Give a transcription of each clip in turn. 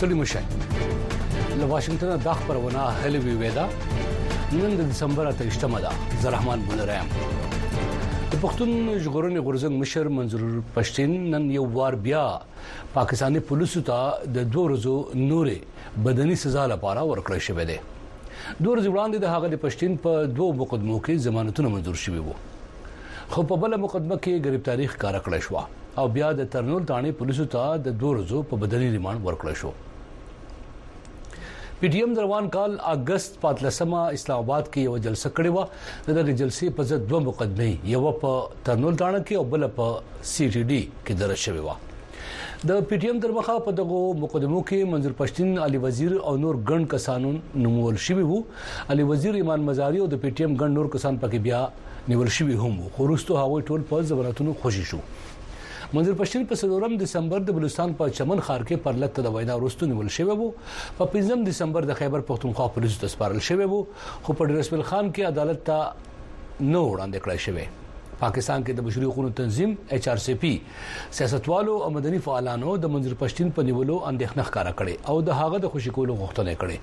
ستړي مشه له واشنگټن د خبرونه هلوي ودا نن د دسمبر 28مه ده زرحمان بولرایم د پښتون ژغورنې غورځنګ مشر منظور پښتين نن یو وار بیا پاکستاني پولیسو ته د 2 ورځو نورې بدني سزا لپاره ورکړل شوې ده 2 ورځې وړاندې د هغه د پښتين په 2 مقدمو کې ضمانتونه منظور شوي وو خو په بل مقدمه کې گرفتاری ښکارا کړې شو او بیا د ترنول تانې پولیسو ته د 2 ورځو په بدني ریماند ورکړل شو پی ټی ایم روان کال اگست 15 اسلام آباد کې یو جلسه کړې و دغه جلسې په ضد 2 مقدمې یو په ترنول تانه کې او بل په سی ټی ډي کې درج شوی و د پی ټی ایم درمخه په دغه مقدمو کې منظور پښتين علي وزیر او نور ګڼ کسانو نومول شوی وو علي وزیر ایمان مزاری او د پی ټی ایم ګڼ نور کسان پکې بیا نیول شوی هم خو وروسته هغه ټول په ضمانتونو خوشی شو منظور پښتين په 3 دسمبر د بلوچستان په چمن خار کې پر لټ د وینا وروسته نیول شوی وو په 5 دسمبر د خیبر پختونخوا پولیسو ته سپارل شوی وو خو په رسول خان کې عدالت ته نو وړاندې کړی شوی پاکستان کې د بشري حقوقو تنظیم ایچ آر سی پی سیاستوالو او مدني فعالانو د منظور پښتين په نیولو اندېښنه ښکارا کړې او د هغه د خوشی کولو غوښتنه کړې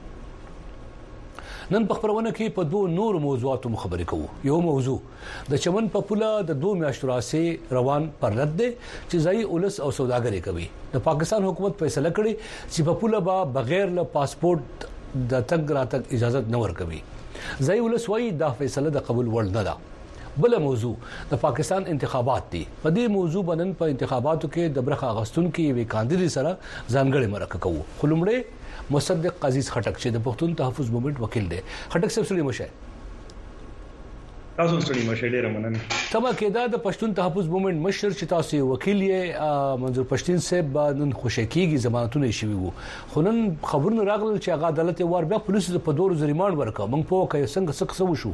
نن په خبرونه کې په 2 نور موضوعاتو خبرې کوو یو موضوع د چمن په پوله د 2 میاشتو راسي روان پر رد دي چې ځای اولس او سوداګري کوي د پاکستان حکومت فیصله کړې چې په پوله با بغیر له پاسپورت د تګ راتګ اجازه نه ورکوي ځای اولس وايي دا فیصله د قبول وړ نه ده بل موضوع د پاکستان انتخابات دي په دې موضوع باندې په انتخاباتو کې د برخه اغستون کې وی کاندید سره ځانګړي مرکه کوو خلمړې مصدق عزیز خټک چې د پښتون تحفظ موومېنټ وکیل دی خټک صاحب سړي مشه تاسو سړي مشه ډیره مننه تمه کېدا د پښتون تحفظ موومېنټ مشر چې تاسو وکیل یې منظور پښتين صاحب نن خوشکیږي ضمانتونه شوي وو خو نن خبرونه راغله چې هغه عدالت ور بیا پولیسو په 2 ورځې ریماند ورکړ موږ په کې څنګه څه وشو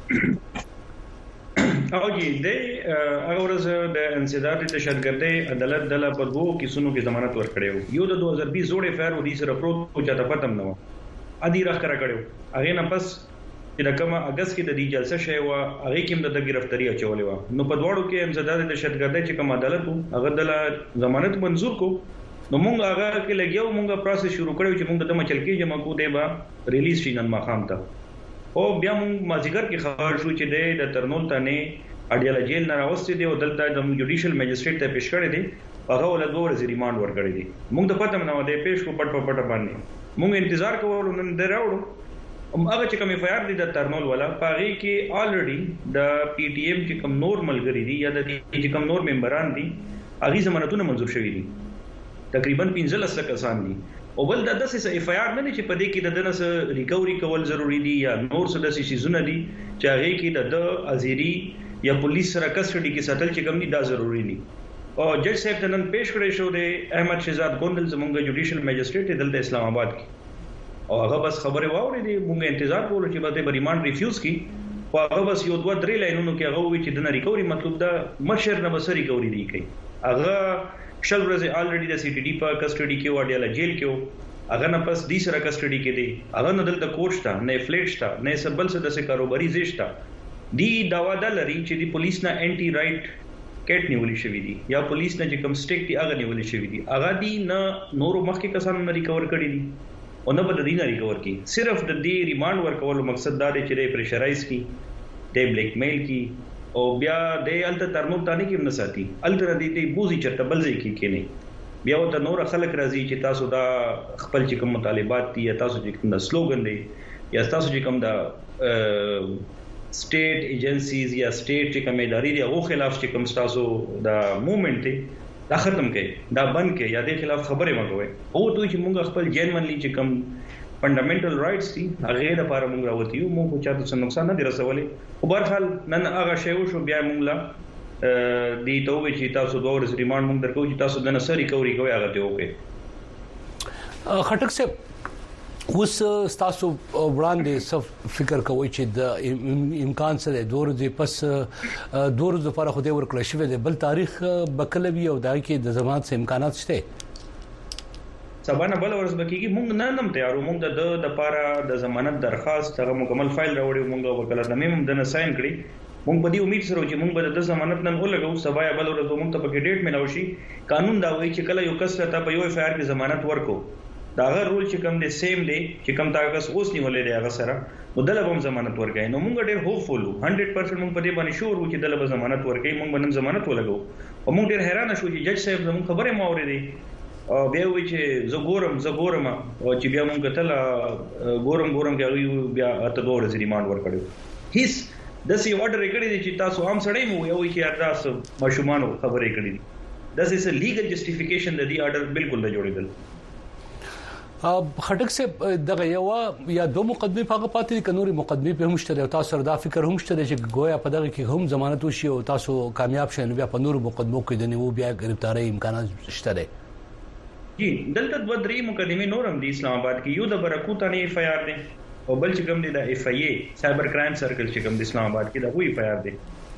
اوږي د هغه ورځ د انسداد د شتګردۍ عدالت دله په 2 کیسونو کې ضمانت ورکړیو یو د 2020 جوړې فیر ودي سره پروت او چاته پتم نه و ادي راخره کړو هغه نه پس چې د کومه اگست کې د دې جلسه شوی و هغه کې د گرفتاری اچولې و نو په دواړو کې انسداد د شتګردۍ چې کوم عدالت هغه دله ضمانت منزور کو نو موږ هغه کې لګیو موږ پروسس شروع کړو چې موږ د مچل کې جمع کو دی با ریلیز شینن ماخام ته او بیا موږ مازیګر کې خبر شو چې د ترنول تانه اډیاله جیل نه راوستي دی او دلته د جوډیشل میجستریټ ته پیښ کړی دی هغه ول 2 ورځې ریماند ورکړی دی موږ د پته نه و دی پیښ کو پټ باندې موږ انتظار کوو نن دراوړو هغه چې کوم اف آی آر دی د ترنول ولا پاغي کې الریډي د پی ټی ایم چې کوم نورمل غری دی یا د چې کوم نور ممبران دي هغه ضمانتونه منظور شوي دي تقریبا 15 کسان دي او بل د داسې اف آی آر نه چې په دې کې د دنس ریکوري کول ضروری دي یا نور څه داسې شیزونه دي چې هغه کې د ازيري یا پولیس سره کسټډي کې ساتل چې کوم دي دا ضروری دي او جج صاحب ته نن پیښ کړی شو د احمد شهزاد ګوندل زمونږ جوډیشل میجستریټ دلته اسلام آباد کې او هغه بس خبره واوري دي موږ انتظار کوو چې به ریماند ریفیوز کی او هغه بس یو 2-3 لاینونو کې هغه وی چې د ریکوري مطلب دا مشر نه بس ریکوري دی کوي هغه شل ورځې الریډي د سی ټی ډي په کسټډي کې وډیاله جیل کې هغه نه پس دې سره کسټډي کې دی هغه نه دلته کوچ تا نه فلیټ تا نه سبل څه د کاروباري زیشتا دی داوا د لري چې دی پولیس نه انټي رائټ کټ نیولې شوې دي یا پولیس نه چې کوم سټیک دی هغه نیولې شوې دي هغه دی نه نورو مخکې کسانو نه ریکور کړی دي او نه بد دینه ریکور کی صرف د دې ریماند ورکول مقصد دا دی چې پریشرایز کی د بلیک میل کی او بیا د الته ترنو تانی کې نساتی الته دې بوزي چرته بلځي کې نه بیا ته نور خلک راځي چې تاسو دا خپل چې کوم مطالبات دي یا تاسو چې کوم سلوګن دي یا تاسو چې کوم دا سټیټ ایجنسیز یا سټیټ چې کوم ادارې دي هغه خلاف چې کوم تاسو دا موومېنټ دی دا ختم کړي دا بند کړي یا د خلاف خبره مګوي او دوی چې موږ خپل جنمنلی چې کوم فندامنټل رائټس دي هغه لپاره موږ راوتی یو موږ چاته څه نقصان نه درسولې او بهرحال نن هغه شی وشو بیا موږ لا دی ته وی چې تاسو 2 ورځې ریماند موږ درکو چې تاسو د نسری ریکوري کوي هغه ته وکړي خټک صاحب اوس تاسو وړاندې صف فکر کوي چې د امکان سره 2 ورځې پس 2 ورځې لپاره خو دې ورکړل شوی دی بل تاریخ بکلوي او دا کې د ضمانت امکانات شته سبانه بل ورځ بکیږي موږ نه نم تیارو موږ د لپاره د ضمانت درخواست هغه مکمل فایل راوړو موږ وکالتنامه هم د ساين کړی موږ په دې امید سره چې موږ به د ضمانت نن ولګو سبا یا بل ورځ موږ ته په ډیټ ملاوي شي قانون دا وایي چې کله یو کس ته په یو اف آی آر کې ضمانت ورکو دا غیر رول چې کوم دی سیم دی چې کوم تاګس اوس نیولې دی هغه سره نو دله هم ضمانت ورکړي نو موږ ډېر هوپفول 100% موږ په دې باندې شور وو چې دله به ضمانت ورکړي موږ باندې ضمانت ولګو او موږ ډېر حیران شو چې جج صاحب زموږ خبره مو اورېدې او بیا وی چې زه ګورم او چې بیا موږ کتل ګورم کې بیا اته 2 ورځې ریماند ورکړو هیڅ د سی order کړی دی چې تاسو هم سړی مو یو چې تاسو مشومان خبرې کړې دي دس از ا لیګل جسټیفیکیشن د دې order بالکل د جوړېدل خټک سے دغه یو یا دو مقدمه په پاتې دي کنوري مقدمه په هم شته او تاسو سره دا فکر هم شته چې گویا په دغه کې هم ضمانت وشي او تاسو کامیاب شئ نو بیا په نورو مقدمو کې د نیو بیا گرفتاری امکانات شته دي جی دلته د درې مقدمه نورم دي اسلام آباد کې یو د برکوت نه اف آی آر دي او بل چې کوم دي د اف آی ای سایبر کرائم سرکل چې کوم د اسلام آباد کې د وی اف آی آر دي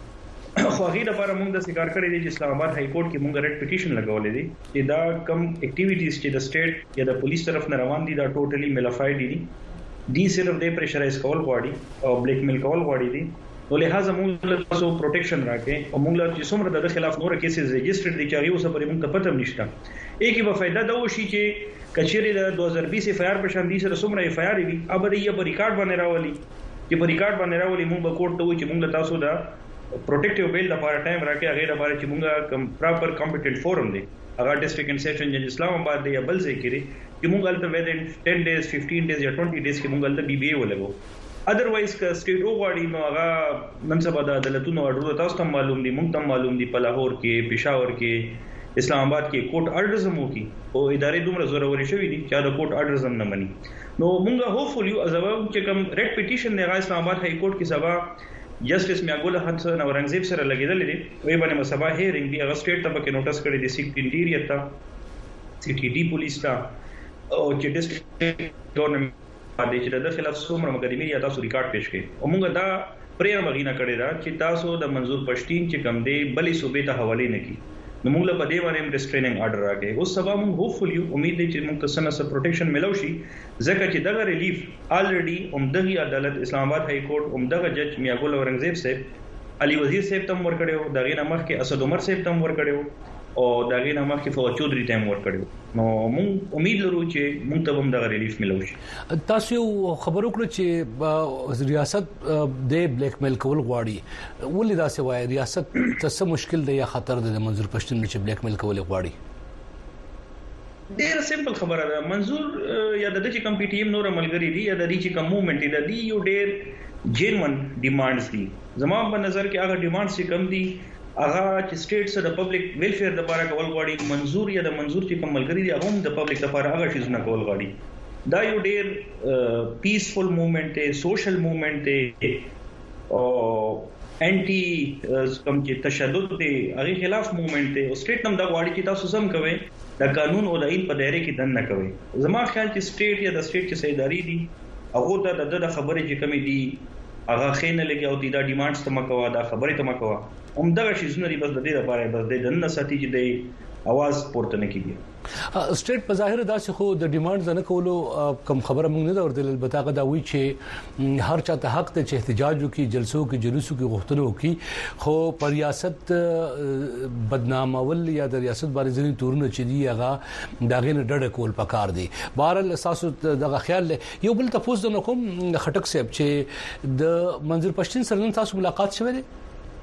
خو هغه لپاره موږ د سکار کړی دی چې اسلام آباد های کورټ کې موږ ریټ پټیشن لګولې دي چې دا کم اکټیویټیز چې د سټیټ یا د پولیس طرف نه روان دي دا ټوټلی ملافایډ دي صرف د پریشرایز کول غواړي او بلیک میل کول غواړي دي نو لہذا موږ له تاسو پروټیکشن راکې او موږ له چې څومره د خلاف نور کیسز ريجسترډ دي چې یو څه پرې موږ ته پته نشته ایکي په فائدہ دا وشي چې کچېری د 2020 اف آی آر په شان دي سره څومره اف آی آر وي ابه یې په ریکارډ باندې راولي چې په ریکارډ باندې راولي موږ به کورټ ته وایي چې موږ له تاسو دا پروټیکټیو بیل لپاره ټایم راکې هغه لپاره چې موږ پراپر کمپټنټ فورم دی هغه ډیسټریکټ اینڈ سیشن جج اسلام آباد دی یا بل ځای کې چې موږ الته ودین 10 ډیز 15 ډیز یا 20 ډیز کې موږ الته بي بي ولګو اذروایز که سټیټ وغواړي نو هغه نن سبا د عدالتونو اورډر تاسو ته معلوم دي موږ ته معلوم دي په لاهور کې پېښور کې اسلام آباد کې کورټ اورډرز مو کی او ادارې دومره زوروري شوې دي چې دا کورټ اورډرز هم نه مني نو موږ هوپفول یو ازو چې کوم ریټ پټیشن دی اسلام آباد های کورټ کې سبا جسټس میاګول حسن اورنګزیب سره لګیدل دي وی باندې مسبا هیرینګ دی هغه سټیټ ته کې نوټس کړی دی سیټ انټیریئر ته سی ټي ډي پولیس ته او چې ډیسټریکټ ګورنمنت باندې چې د خلاف څومره مقدمه یا تاسو ریکارډ پېښ کړي او موږ دا پرېر مغینه کړی دا چې تاسو د منظور پښتين چې کم دی بلې صوبې ته حواله نه کی نو موږ له پدې باندې ریسټریننګ آرډر راکې اوس سبا موږ هوپفول یو امید دی چې موږ ته سنه پروټیکشن ملو شي ځکه چې دغه ریلیف الریډي عمدغي عدالت اسلام آباد های کورټ عمدغه جج میاګول اورنګزیب صاحب علي وزیر صاحب تم ور کړو دغه نامخ کې اسد عمر صاحب تم ور کړو او دغه نامخ کې فواد چودري تم ور کړو نو موږ امید لرو چې موږ ته هم دغه ریلیف ملو شي تاسو خبرو کړو چې ریاست د بلیک میل کول غواړي ولې دا څه وایي ریاست څه مشکل دی یا خطر دی د منظور پښتون چې بلیک میل کول غواړي ډیر سمپل خبره ده منظور یا د دې کم پی ټی ایم نور عملګری دي یا د دې چې کوم موومېنټ دی یو ډیر جینون ډیمانډز دي زموږ په نظر کې هغه ډیمانډز چې کم دي هغه چې سټیټ سره د پبلک ویلفیر لپاره کول غواړي منظور یا د منظور چې کوم ملګری دي هغه د پبلک لپاره هغه شي نه کول غواړي دا یو ډیر پیسفل موومېنټ دی سوشل موومېنټ دی او انټي کوم چې تشدد دی هغه خلاف موومېنټ دی او سټیټ نم دا غواړي چې تاسو سم کوئ د قانون او د عین په دایره کې دن نه کوي زما خیال چې سټیټ یا د سټیټ چې سیداری دي هغه ته د خبرې چې کمی دي هغه خینه لګي او د ډیمانډز ته مکوا دا خبرې ته مکوا همدغه شي زونه بس د دې لپاره بس د دن ساتي چې د आवाज پورته نه کیږي سټیټ په ظاهر داسې خو د ډیمانډز نه کولو کم خبره موږ نه ورته البته هغه دا وی چې هر چاته حق ته چې احتجاج وکي جلسو کې جلوسو کې غوښتنه وکي خو پر ریاست بدنامول یا د ریاست باندې ځینې تورونه چې دی هغه داغه نه ډډه کول پکار دي بهر اساس دغه خیال یو بل تاسو د کوم خټک صاحب چې د منظور پښتين سره تاسو ملاقات شوه دي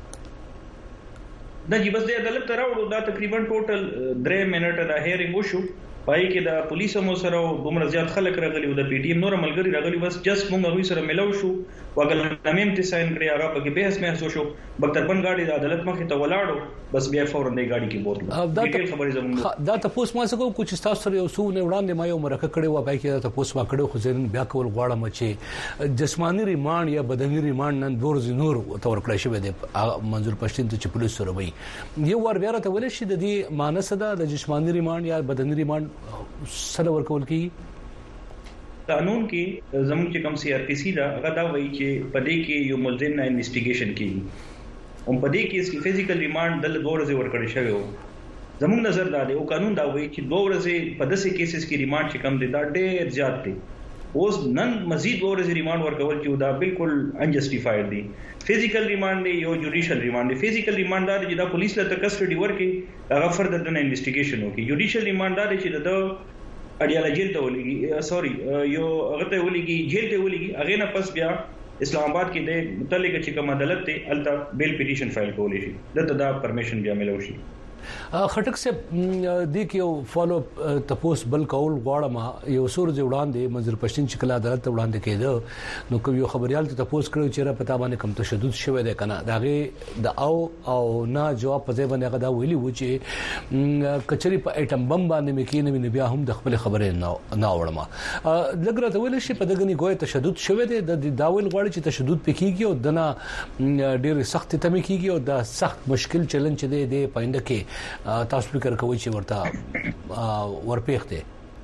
دا چې بس د عدالت راوړو دا تقریبا ټوټل 3 منټه دا هیرینګ وشو پای کې د پولیسو مو سره دومره زیات خلک راغلي او د پی ټی ایم نور ملګری راغلي بس جست مونږ غوي سره ملو شو وګلنامې ته ساين کړی هغه په کې بحث مې شو بختربن گاډي د عدالت مخې ته ولاړو بس بیا فورن دی گاډي کې بوتل ډیټیل خبرې زموږ دا تاسو ما څه کو چې تاسو سره یو څو نه وړاندې ما یو مرکه کړی و پای کې تاسو ما کړو خو زین بیا کول غواړم چې جسمانی ریماند یا بدني ریماند نن دور زنور تور کړی شوی دی منظور پښتين ته چې پولیس سره وي یو ور بیا ته ولې شي د دې مانس ده د جسمانی ریماند یا بدني ریماند سره ورکول کی قانون کې زموږ چې کوم سی آر پی سی دا هغه دا وایي چې په دې کې یو ملزم نه انویسټیګیشن کیږي او په دې کې اس فزیکل ریماند د 2 ورځې ورکړی شوی و زموږ نظر دا دی او قانون دا وایي چې 2 ورځې په داسې کیسز کې ریماند چې کم دي دا ډېر زیات دی اوس نن مزید 2 ورځې ریماند ورکول چې دا بالکل انجسټیفاید دی فزیکل ریماند دی یو جوډیشل ریماند دی فزیکل ریماند دا چې دا پولیس له کسټډي ورکي هغه فردر د انویسټیګیشن وکړي جوډیشل ریماند دا چې د اډیاله جیل ته ولېږي سوري یو هغه ته ولېږي جیل ته ولېږي هغه نه پس بیا اسلام آباد کې د متعلق چې کوم عدالت ته الته بیل پټیشن فایل کولې شي دته دا پرمیشن بیا ملو شي خټک سے د کیو فالو تپوس بل کول غواړم یو سورج وړاندې منظر پښتون چې کله عدالت وړاندې کېده نو کوم یو خبريال ته تپوس کړو چې را پتا باندې کم تشدد شوه ده کنه داغه د او نه جواب په ځای باندې غدا ویلي و چې کچري په اټم بم باندې مکینه مې بیا هم د خپل خبره نه وړم لګره ته ویل شي په دغني ګوي تشدد شوه ده د داول غواړي چې تشدد پکېږي او دنا ډېر سخت تمه کېږي او دا سخت مشکل چیلنج دی د پاینده کې تاسو فکر کوئ چې ورته ورپېخته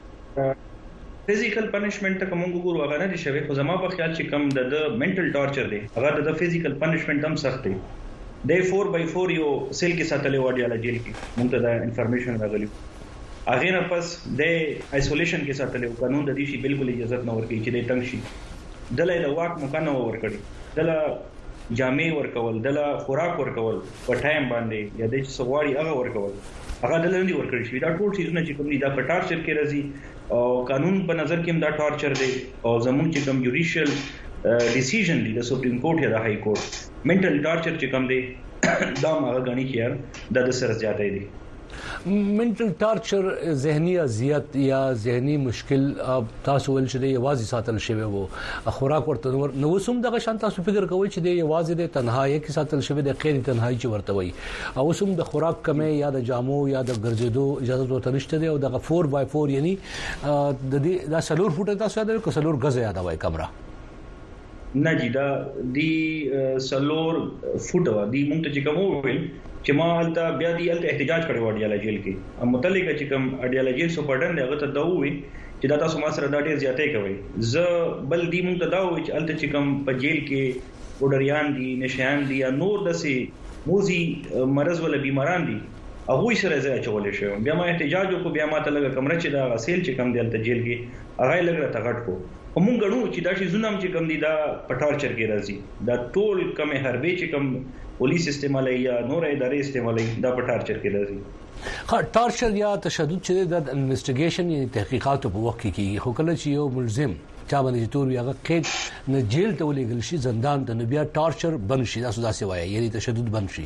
فزیکل پنیشمنت ته کوم ګورو هغه نه دي شوی خو زما په خیال چې کم د منټل ټارچر دی هغه د فزیکل پنیشمنت هم سخت دی د 4x4 یو سیل کې ساتلې وډیاله جیل کې موږ ته دا انفارمیشن راغلی هغه نه پس د آیسولیشن کې ساتلې قانون د دې شي بالکل اجازه نه ورکړي چې د تنګ شي دلته د واک مکانه ورکړي دلته جامع ورکول دله خوراک ورکول په ټایم باندې یا د سواری هغه ورکول هغه دلته نه ورکړي شي دا ټول چیزونه چې کوم دا په ټارچر کې راځي او قانون په نظر کې هم دا ټارچر دی او زموږ چې کوم جوډیشل ډیسیژن دی د سپریم کورټ یا د های کورټ منټل ټارچر چې کوم دی دا هغه غني کېر د سر زیاتې دی منټل ټارچر ذهني اذیت یا ذهني مشکل تاسو ول چې د یوازې ساتل شوی وو خوراک ورته نو وسوم دغه شان تاسو فکر کوئ چې د یوازې د تنهایی کې ساتل شوی د غیر تنهایی چې ورته وي او وسوم د خوراک کمه یا د جامو یا د ګرځېدو اجازه ورته نشته دی او د 4x4 یعنی د دې د سلور فوټه تاسو یاد کړئ سلور غز یاد وای کمره نه جی دا دی سلور فوټه دی مونږ ته چې کوم ویل چې ما حالت بیا دی الته احتجاج کړو اډیاله جیل کې متعلق چې کوم اډیاله جیل سپورټن هغه ته دا وی چې دا تاسو ما سره دا ډیر زیاتې کوي ز بل دی مونږ ته دا وی چې الته چې کوم په جیل کې وډریان دي نشيان دي یا نور دسي موزي مرز ولا بیماران دي هغه سره ځای چولې شو بیا ما احتجاج وکړ بیا ما ته لګه کمره چې دا غسیل چې کوم دی الته جیل کې هغه لګره تغټ کو موږ غنو چې دا شي زونم چې کوم دی دا پټارچر کې راځي دا ټول کومه حربي چې کوم پولیس استعمالي یا نور ادارې استعمالي دا پټارچر کې راځي ټارچر یا تشدد چې د انویسټیګیشن یا تحقیقات په وخت کې کیږي خو کله چې یو ملزم چا باندې تور یو قید نه جیل ته ولېګل شي زندان ته بیا ټارچر بن شي دا سودا سی وایي یعنی تشدد بن شي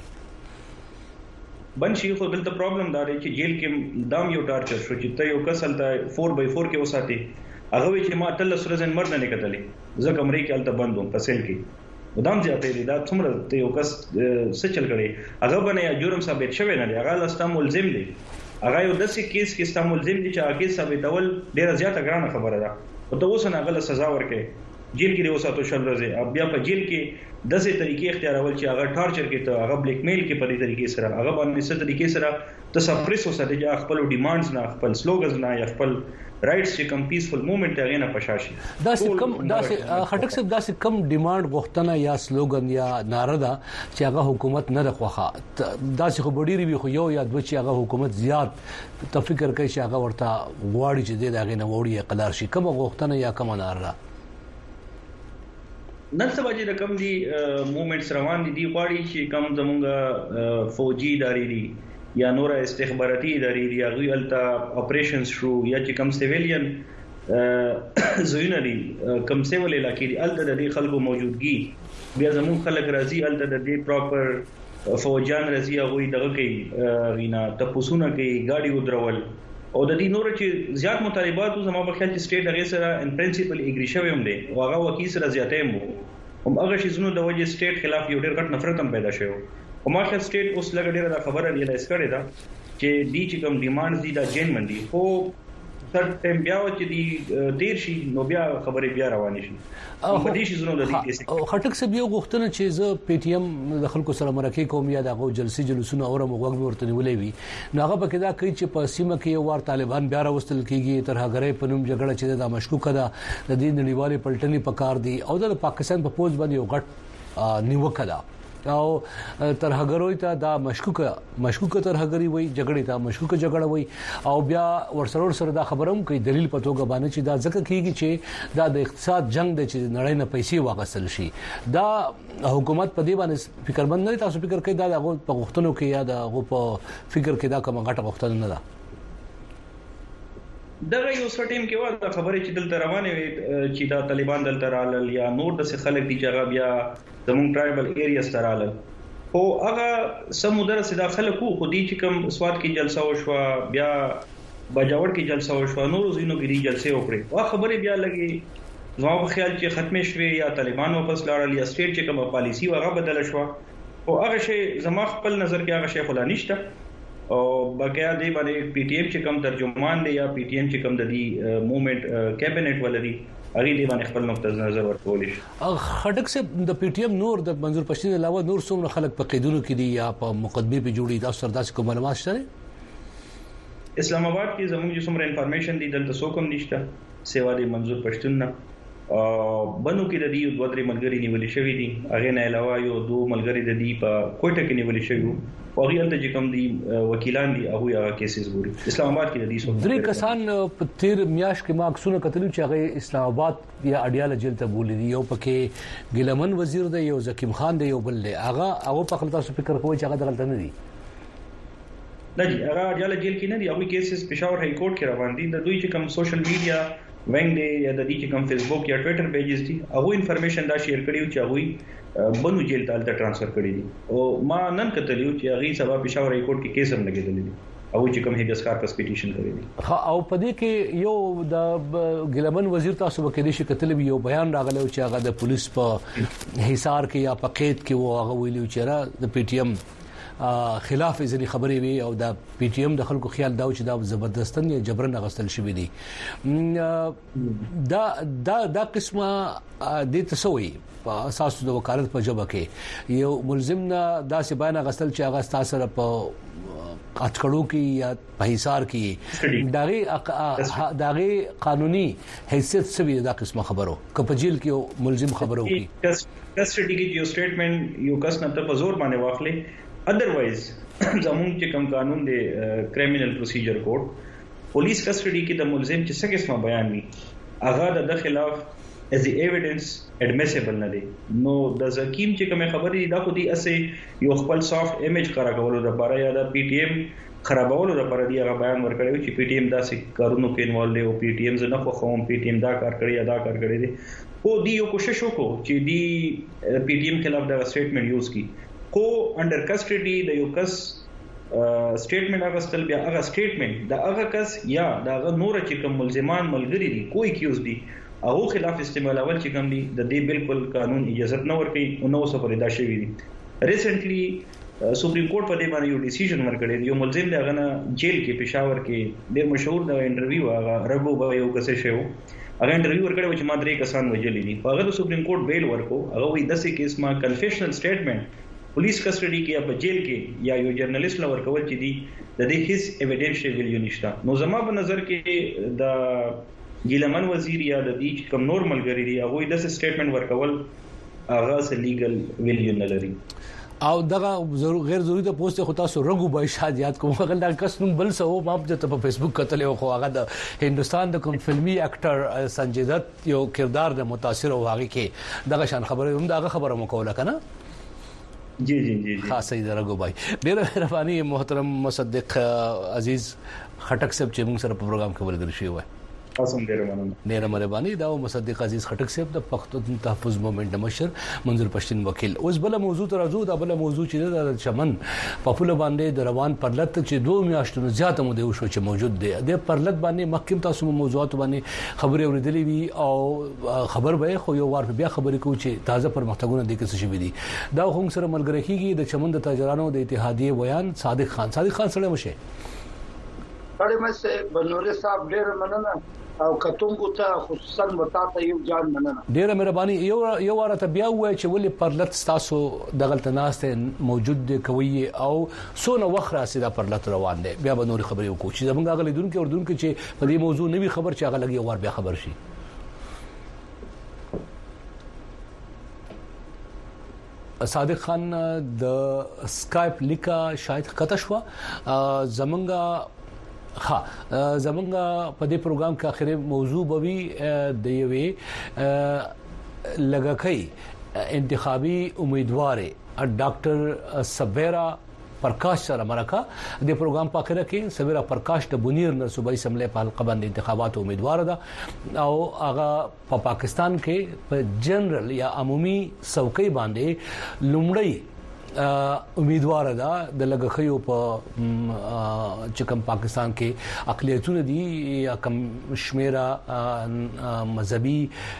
خو دلته پرابلم دا دی چې جیل کې دام یو ټارچر شو چې ته یو کسل ته 4x4 کې وساتي هغه چې ما تل سرزن مرد نه کتلې زه کمرې کې الته بندوم په سیل کې ودام ځاتې دا څومره ته یو کس سچل کړي هغه باندې جرم ثابت شوی نه دی هغه لاسته ملزم دی هغه یو داسې کیس کې ست ملزم دی چې هغه ثابتول ډیره زیاته ګرانه خبره ده او ته اوس نه هغه سزا ورکړي جیل کې وساتو شل ورځې بیا په جیل کې داسې طریقې اختیارول چې هغه ټارچر کې ته هغه بلیک میل کې په دې طریقې سره هغه باندې څه طریقې سره ته سپریس وساتې چې خپل ډیمانډز نه خپل سلوګنز نه یا خپل رائټس چې کم پیسفل موومېنټ هغه نه پشاشي داسې خټک صاحب داسې کم ډیماند غوښتنه یا سلوګن یا ناره ده چې هغه حکومت نه رخواخه داسې خو ډیری وي خو یو یا دوه چې هغه حکومت زیات تفکر کوي چې هغه ورته غواړي چې دغه نه وړي قدر شي کوم غوښتنه یا کوم ناره نن سبا چې رقم دي موومېنټس روان دي غواړي چې کم زمونږه فوجي ادارې دي یا نور استخباراتي ادارې دي هغه الته اپریشنز شو یا چې کم سیویلین زوینه دي کم سیول علاقې دي الته د خلکو موجودګي بیا زمون خلک راځي الته د دې پراپر فوجان راځي هغه دغه کوي غینا تپوسونه کوي گاډي ودرول او د دې نور چې زیات مطالبات زموږ په خیال چې سټیټ هغه سره ان پرنسپل اګری شوی هم دي او هغه وکیل سره زیاتې هم هغه شي زنو د وجه سټیټ خلاف یو ډېر غټ نفرت هم پیدا شوی او ما خیال سټیټ اوس لګ ډېر دا خبره ریلایز کړې ده چې دې چې کوم ډیمانډز دي دا جین مندي خو تر ټیم بیا چې دی ډیر شي نو بیا خبرې بیا روانې شي په دې شي زنو د دې کیسه خټک سه بیا غوښتنه چې زه پی ټی ایم د خلکو سره مرکه کوم یا دغه جلسونه اورم وګ ورته نیولې وي نو هغه پکې دا کوي چې په سیمه کې یو وار طالبان بیا راوستل کیږي تر هغه په نوم جګړه چې د مشکوک ده د دې نړیوالې پلټنې پکار دي او د پاکستان په پوز باندې یو غټ نیوکه ده او ترهګروي ته دا مشکوک ترهګری وای جګړې ته مشکوک جګړه وای او بیا ورسره سره دا خبروم کوي دلیل په توګه باندې چې دا ځکه کیږي چې دا د اقتصاد جنگ د چې نړۍ نه پیسې واغستل شي دا حکومت په دې باندې فکرمند نه تاسو فکر کوي دا د غوښتنو کې یا د په فکر کې دا کومه غټه غوښتنه نه ده دغه یو سټیم کې واه د خبرې چې دلته روانه وي چې دا طالبان دلته رالل یا نور د خلک دي چې هغه بیا زموږ ټرایبل ایریاز ته رالل او هغه سمودر سره خلکو خو دي چې کوم سواد کې جلسه وشو بیا بجاوړ کې جلسه وشو نور زینو کې دي جلسه وکړي وا خبرې بیا لګي زما په خیال چې ختمه شوه یا طالبان واپس لاړل یا سټیټ چې کومه پالیسی وغه بدل شو او هغه شی زما خپل نظر کې هغه شی خلا نشته او بقیا دی باندې پی ټی ایم چې کوم ترجمان دی یا پی ټی ایم چې کوم د دې موومېنټ کابینټ ولري هغه دی باندې خپل نقطه نظر ورکول شي خټک سے د پی ټی ایم نور د منظور پښتین علاوه نور څومره خلک په قیدونو کې دي یا په مقدمه په جوړي دا سرداسي کوم معلومات شته اسلام آباد کې زموږ چې څومره انفارمیشن دي دلته څوک هم نشته سیوا دی منظور پښتون نه بنو کې د دې دوه درې ملګری نیول شوی دي هغه نه علاوه یو دوه ملګری د دې په کوټه کې نیول شوی او هغه ته چې کوم دي وکیلان دي هغه کیسز ګوري اسلام آباد کې د دې څو درې کسان په تیر میاش کې ماکسونه کتلو چې هغه اسلام آباد یا اډیاله جیل ته بولې دي یو پکې ګلمن وزیر دی یو زکیم خان دی یو بل دی هغه په خپل تاسو فکر کوئ چې هغه دغلط نه دي نه دي هغه اډیاله جیل کې نه دي هغه کیسز پېښور های کورټ کې روان دي د دوی چې کوم سوشل میډیا وینګ دی یا د دې چې کوم فیسبوک یا ټوئیټر پیجز دي هغه انفارمیشن دا شیر کړیو چې هغه بنو جیل ته ټرانسفر کړی دي او ما نن کتلیو چې هغه سبا پېښور های کورټ کې کیس هم لګیدل دي او چې کوم هیبیس کارپس پټیشن کړی دي او په دې کې یو د ګلمن وزیر تاسو وکړي چې کتل یو بیان راغلی چې هغه د پولیس په حصار کې یا په قید کې و هغه ویلو چې را د پی ټی ایم خلاف ځنی خبرې وي او د پی ټی ایم د خلکو خیال دا چې دا زبردستن یا جبرن غستل شوی دي دا قسمه د تسوي په اساس د وکالت په جبه کې یو ملزم نه داسې بیان غستل چې هغه تاسو په اټکړو کې یا په حصار کې داغه قانوني حیثیت سوي دا قسمه خبرو کپجیل کې ملزم خبرو کې کسټډي کې یو سټیټمنټ یو کس نه په زور باندې واخلې ادروایز زموږ چې کوم قانون دی کرایمینل پروسیجر کوډ پولیس کسټډي کې د ملزم چې څه قسمه بیان وي هغه د خلاف as the evidence admissible نه دي نو د زکیم چې کوم خبرې دا خو دي اسه یو خپل سافت ایمیج کارا کولو لپاره یا د پی ټی ایم خرابولو لپاره دی هغه بیان ورکړی چې پی ټی ایم داسې کارونو کې انوالو دی او پی ټی ایم زنه خو قوم پی ټی ایم دا کار کړی ادا کار کړی دي او دی یو کوشش وکړو چې دی پی ټی ایم خلاف دا سټیټمنټ یوز کی کو انډر کسټډي د یو کس سټیټمنټ هغه ستل بیا هغه سټیټمنټ دا هغه کس یا دا هغه نور چې کوم ملزمان ملګری دي کوئی کیوز دي هغه خلاف استعمالول چې کوم دي د دې بالکل قانون اجازه نه ورکړي او نو څه پرې دا شوی دي ریسنټلی سپریم کورټ په دې باندې یو ډیسیژن ورکړی یو ملزم دی هغه نه جیل کې پېښور کې ډېر مشهور د انټرویو هغه رګو به یو کس شو هغه انټرویو ورکړی چې ما درې کسان وجلې دي هغه د سپریم کورټ بیل ورکو هغه وایي داسې کیس ما کنفیشنل سټیټمنټ پولیس کسټډي کې یا په جیل کې یا یو جرنالست لور کول چې دي د دې هیڅ ایویډنشل ویلیو نشته نو زما په نظر کې د ګیلمن وزیر یا د دې کوم نورمال غری دی هغه د سټیټمنټ ورکول هغه س لیګل ویلیو نه لري او دغه غیر ضروري ته پوسټ خو تاسو رګو به شاید یاد کوم هغه د کس نوم بل سو ما په فیسبوک کتل خو هغه د هندستان د کوم فلمي اکټر سنجي دت یو کردار د متاثر او هغه کې دغه شان خبره هم دغه خبره مکوله کنه جی جی جی خاص سید رګو بھائی ډیر مهرباني محترم مصدق عزیز خټک صاحب چې موږ سره په پروګرام کې ورګل شوی وای تاسو ډیر مننه ډیر مهرباني دا مصدق عزیز خټک صاحب د پښتون تحفظ موومېنټ مشر منظور پښتین وکیل اوس بل موضوع ته راځو دا بل موضوع چې د چمن په پوله باندې د روان پرلط چې 2 میاشتو زیاته مو دی شو چې موجود دی د پرلط باندې محکم تاسو موضوعات باندې خبرې اوریدلې وي او خبر به خو یو وار بیا خبرې کو چې تازه پرمختګونه د کیسه شوی دي دا هم سره ملګری کیږي د چمن د تاجرانو د اتحادیه بیان صادق خان سره مشه اړ مې بنوري صاحب ډیر مننه او کتونګو ته خصوصا وتا یو جان مننه ډیره مهرباني یو واره ته بیا وای چې ولې پرلط تاسو دغلت ناسته موجود دی کوي او سونه وخره سیده پرلط روان دی بیا به نور خبرې وکړو چې زمونږ غلې دونکو او دونکو چې په دې موضوع نوي خبر چې هغه لګي وار بیا خبر شي صادق خان د سکایپ لیکا شاید خطا شو زمونږ زمونږ په دې پروګرام کې اخیری موضوع بوي د یوې لګکۍ انتخابي امیدوار ډاکټر سبیرا پرکاش سره مرکه د پروګرام په اخر کې سویرا پرکاش د بنیر نر صوبایي اسمبلی په حلقه باندې انتخابات امیدوار ده او هغه په پاکستان کې په جنرال یا عمومي څوکۍ باندې لومړی امیدوار ده د لګخیو په چکم پاکستان کې اقلیتونه دي یا کم شمیره مذهبي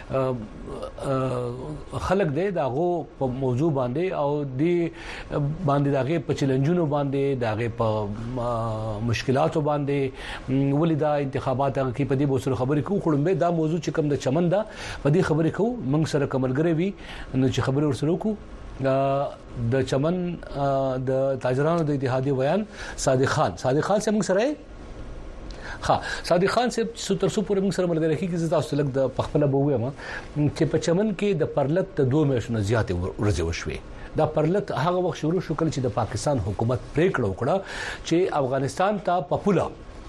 خلک دي داغه په موضوع باندې او دی باندې داغه په چیلنجونو باندې داغه په مشکلاتو باندې ولیدا انتخابات هغه کې په دې بوسره خبرې کوو خړمبه دا موضوع چې کم د چمن دا په دې خبرې کوو موږ سره کملګری وي نو چې خبرې ورسره کوو د چمن د تاجرانو د اتحادیې ویان صادق خان سره موږ سره ها صادق خان سے ترسو پورې موږ سره ملګری کیږي چې تاسو لګ د پخپله بووي ما چې په چمن کې د پرلط د 2 میاشتو زیات ورځي وشوي دا پرلط هغه وخت شروع شو کله چې د پاکستان حکومت پریکړه وکړه چې افغانستان ته پپولا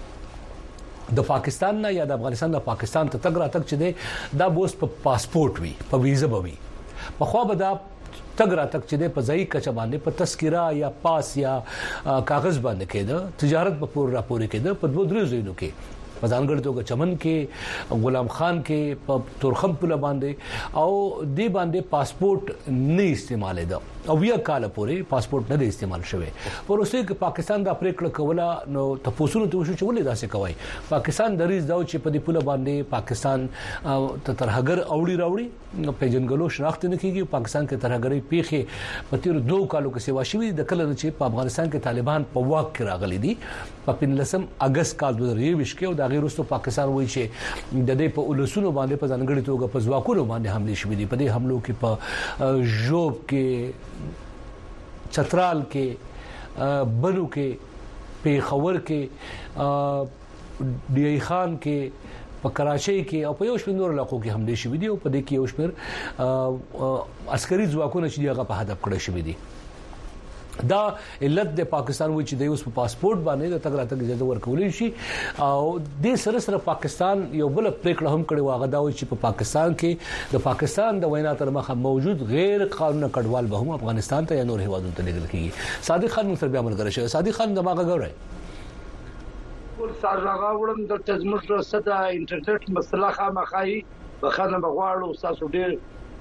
د پاکستان نه یا د افغانستان د پاکستان ته تګ راتګ چې دی دا بوس په پاسپورت وي په ویزه بوي په خو به دا تګ راتګ چې د پځای کچ باندې په تذکرہ یا پاس یا کاغذ باندې کېده تجارت په پور راپورې کېده په 2-3 ځایونو کې په ځانګړي توګه چمن کې غلام خان کې په تورخم پله باندې او دی باندې پاسپورت نه استعمال ده او بیا کال پورې پاسپورت نه استعمال شوی ورسته کې پاکستان دا پریکړه کوله نو تاسو ته وشو چې ولې داسې کوي پاکستان دریز دا چې په دې پله باندې پاکستان ته ترهګر اوړي په جنګلو شناخت نه کیږي پاکستان کې ترهګری پیخي په تیر 2 کالو کې سیوا شوی د کله چې په افغانستان کې طالبان په واک کې راغلي دي په 15 اگست کال 2023 کې او د غیر وروسته پاکستان وایي چې د دې په ولسونو باندې په ځانګړي توګه په ځواکونو باندې حمله شوې دي په دې حملو کې په جوب کې چترال کې بنو کې پیښور کې ډی ای خان کې په کراچۍ کې او په یو شمېر نور علاقو کې حمله شوې دي او په دې کې یو شمېر عسکري ځواکونه چې هغه په هدف کړی شوې دي دا علت د پاکستان و چې د اوس په پاسپورت باندې د تګ راتګ اجازه ورکولې شي او د سره پاکستان یو بل پریکړه هم کړې واغه دا و چې په پاکستان کې د پاکستان د وینا تر مخه موجود غیر قانوني کډوال به هم افغانستان ته یا نور هیوادونو ته لګل کیږي صادق خان سره بیا مرګره شوی صادق خان دماغه غوړی ټول سره غوړم د تزمت رسده انټرنیټ مسله خامخای بخنه بغواړو تاسو ډیر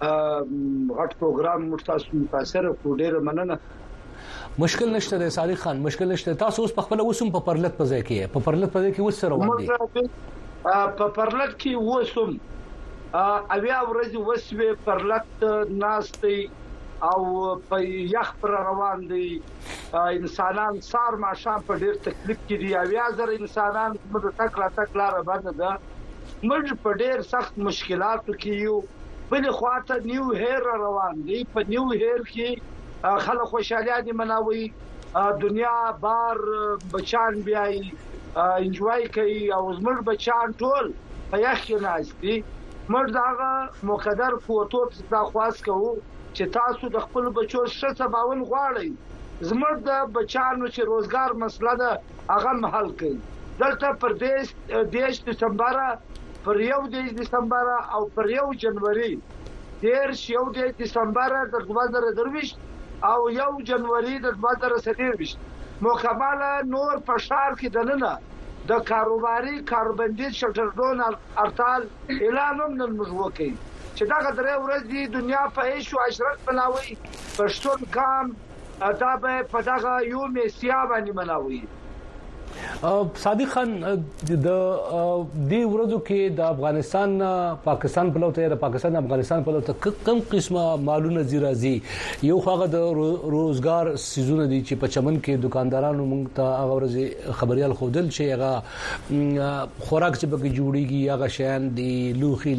غټ پروګرام متاسو متاثر کړو ډیر مننه مشکل نشته د صادق خان مشکل نشته تاسو اوس په خپل وسوم په پرلط په ځای کې په پرلط په ځای کې وسره روان دي په پرلط کې وسوم اویا ورځ وسوي پرلط ناشتي او په یخ پر روان دي انسانان سار ما شام په ډیر تکلیف کې دي اویا زر انسانان موږ تکلا باندې ده موږ په ډیر سخت مشکلاتو کې یو بل خواته نیو هیر روان دي په نیو هیر کې خلک خوشاله دي مناوي دنیا بار بچان بیاي انجوای کوي او زمړ بچان ټول په یخ کې ناشتي موږ داغه مقدر فوټو ته خواست کوو چې تاسو د خپل بچو ښه سباون غواړئ زمړ د بچانو چې روزګار مسله ده هغه حل کړئ دلته پردیش دیش دسمبر پر 1 دسمبر او پر 1 جنوري دیر شیو د دسمبر د 2023 او 1 جنوري د 2023 مکمل نور په شهر کې دننه د کاروباري کاربندیز شټرډون هړتال اعلان هم نن مجوکي چې دا غدره ورځ دنیا په ایشو عشرت بناوي پښتون کام دا به په دغه یو میسیا باندې مناوي صادق خان د دې ورځو کې د افغانستان پاکستان په لور ته د پاکستان افغانستان په لور ته کم قسمه مالونه زیرازي یو خواغه د روزګار سيزونه دي چې په چمن کې دکاندارانو موږ ته هغه ورځ خبريال خودل چې هغه خوراک چې به جوړيږي هغه شیان دي لوخي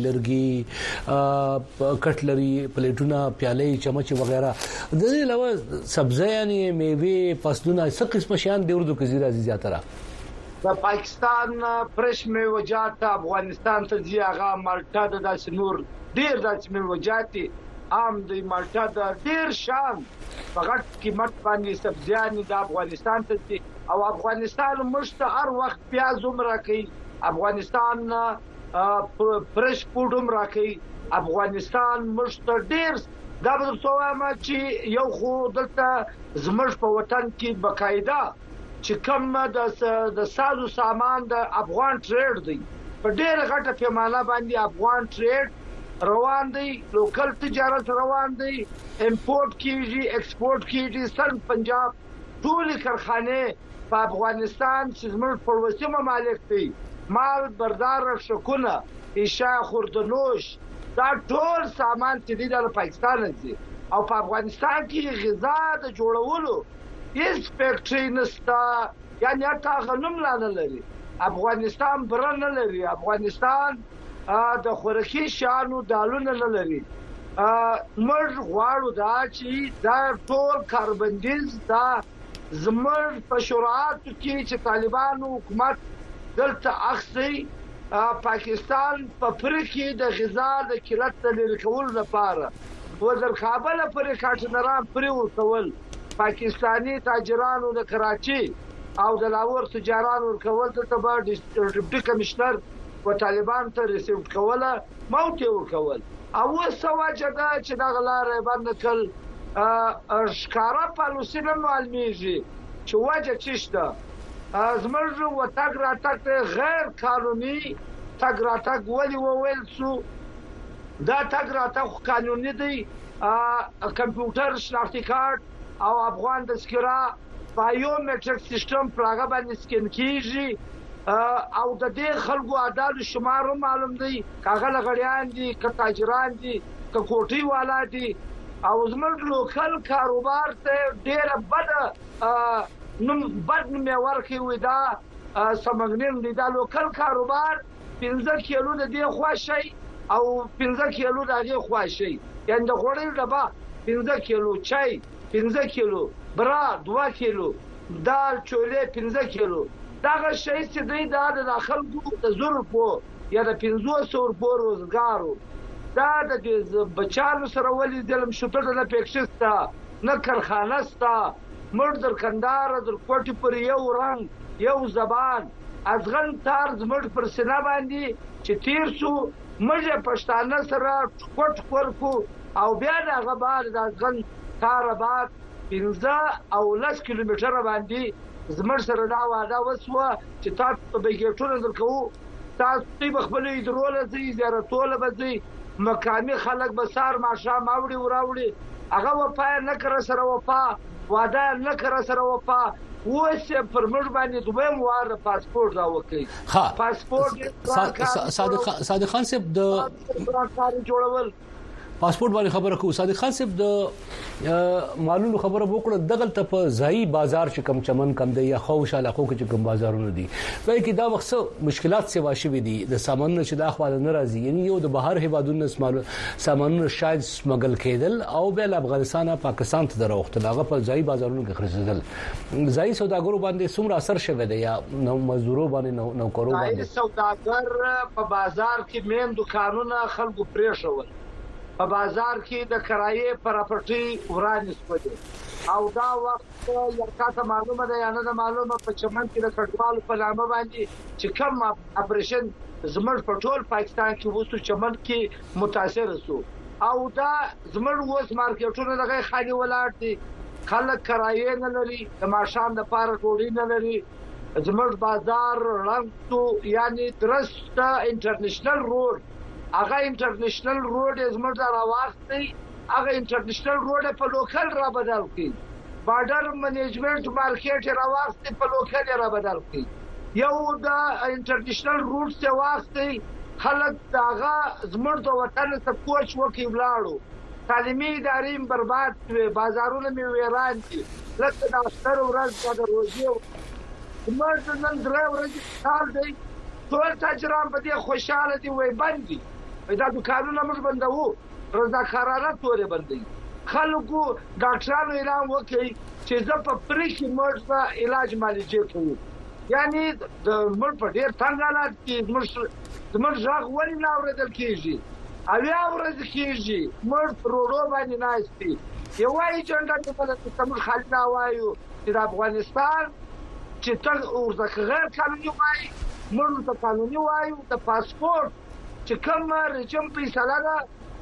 لرګي کټلري پلیټونه پیالې چمچ وغیرہ د دې علاوه سبزیان میوه فصلونه څه قسمه شیان د ورځو کې زیرازي زیاتره د پاکستان فرش میوجات افغانستان ته ځي هغه مالټا د داس نور ډیر داس میوجات عام د مالټا د ډیر شان فقط قیمت باندې سبزیان د افغانستان ته ځي او افغانستان مشته هر وخت پیاز عمره کوي افغانستان فرش فود عمره کوي افغانستان مشته ډیر دا به درته وایم چې یو خو دلته زموږ په وطن کې باقاعده چې کوم د سازو سامان د افغان ټریډ دی په ډېره غټه پیمانه باندې افغان ټریډ روان دی، لوکل تجارت روان دی، امپورټ کیږي ایکسپورټ کیږي. سن پنجاب ټول کارخانه په افغانستان چې زموږ پړوسی ممالک دي، مال بردار شکونه ایشا خوردنوش دا ټول سامان چې دی د پاکستان دی او په افغانستان کې غذا د جوړولو هیڅ فیکټري نشته، یعنی حتی غنم لا نه لري. افغانستان بره نه لري، افغانستان د خوراکي شیانو دالونه نه لري. موږ غواړو دا چې دا ټول کاربندیز دا زموږ په شرایطو کې چې طالبانو حکومت دلته اخسي پاکستان په پرکی د غذا د قلت د لري کولو لپاره وزیر کابل پرې کارټنران پرې ورکول، پاکستانی تاجرانو د کراچي او د لاهور تجارانو ورکول ته به ډیپټي کمشنر و طالبان ته ریسیوټ کوله موت ورکول. او وسوجه دا چې د غلارې باندې کل ښکارا پالیسي نه معلومیږي چې وجه چشته زموږ وتګ راتګ غیر قانوني تګ راتګ ولې وویل شو؟ دا تګ راتګ قانوني دی. کمپیوټر شناختی کارت او افغان تذکره بایومټریک سیستم پر هغه باندې سکین کیږي او د دې خلکو عدالت شمار معلوم دی، کاغه لغړیان دي، که تاجران دي، که کوټي والا دي. او زموږ لوکل کاروبار ته ډېره بد بد نوم ورکړی وي، دا سمګنین دی. دا لوکل کاروبار 15 کیلو د دې خواشي او 15 کیلو د هغه خواشي، یعنی د غوړې ډبا 15 کیلو، چای 15 کیلو، برا 2 کیلو، دال چولې 15 کیلو. دا شی چې دی دا د خلکو د ضرورت یا د 500 روپو روزګارو دا د بچانو سره ولې دلم شوټه نه پېښستا نه کارخانه ستا مړ در کندهار در کوټي پر یو رنگ یو زبان ازغن تار زمړ پر سینه باندې چې تیر شو مړه پښتانه سره کوټ ورکو او بیا دغه بعد د ازغن تار بعد 15 او 10 کیلومتره باندې زمړ سره دا واده وسوه چې تاسو به ګټونه درکو، تاسو به خپل ایدروله زی زیارتوله به مقامی خلک به سار ماشه ماوړي وراوړي هغه وفا نه کړ سره وفا واده نه کړ سره وفا وسه پر مړ باندې دویم وار پاسپورت دا وکړي. پاسپورت صادق خان صاحب د جوړول پاسپورت باندې خبره کو. صادق خان صاحب د معلومه خبره وکړه دغه ته په ځای بازار چې کم چمن کم دی یا خوش علاقو کې کم بازارونه دي وایي کې دا وخت مشکلات سیوا شوي دي د سامانونو چې د اخواله نه راځي، یعنی یو د بهر هیوادونو سامانونو شاید سمګل کېدل او بل افغانستان پاکستان ته دروخته هغه په ځای بازارونو کې خرڅېدل. ځای سوداګرو باندې څومره اثر شوی دی یا نو مزدورو باندې نوکرو باندې؟ سوداګر په بازار کې مین دکانونه خلکو پریښول، په بازار کې د کرایې پراپرټي ورانس پدې او دا وخت یو کاته معلومه ده یا نه معلومه په چمن کې د کډوالو په نامه باندې چې کوم اپریشن زموږ په ټول پاکستان کې وسو چمن کې متاثر شو او دا زموږ وس مارکیټونه دغه خالي ولاړ دي، خلک کرایې نه لري، د ماشام د پاره ټوړي نه لري. زموږ بازار رنګ یعنی درسته انټرنیشنل روډ هغه انټرنیشنل روډ زموږ د راوستي هغه انټرنیشنل روډ په لوکل را بدل کړي، بارډر منیجمنت مارکیټ راوستي په لوکل را بدل کړي. یو د انټرنیشنل روډ څخه واسطي خلک داغه زموږ د وطن څخه کوچ وکي ولاړو، تعلیمي ادارې برباد شوي، بازارونه می ویران دي، لکه د اختر ورځ د روزي زموږ نن درې ورځې کال دی، ټول تاجران په دې خوشاله دي وای باندې دا دکانونه موږ بندوو، رضاکارانه تورې بندوي. خلکو ډاکټرانو اعلان وکړي چې زه په پرې کې مرزه علاج معالجه کوم، یعنی د مړ په ډېر تنګ حالات کې زموږ غږ ولې نه اورېدل کېږي، اویا ورځې کېږي مړ په روډو باندې ناست دي. یوه ایجنډا چې په زموږ خالي نه وایو چې د افغانستان چې ته ورځکه غیر قانوني وایي مړو ته قانوني وایو، د پاسپورت چې کوم رژیم فیصله ده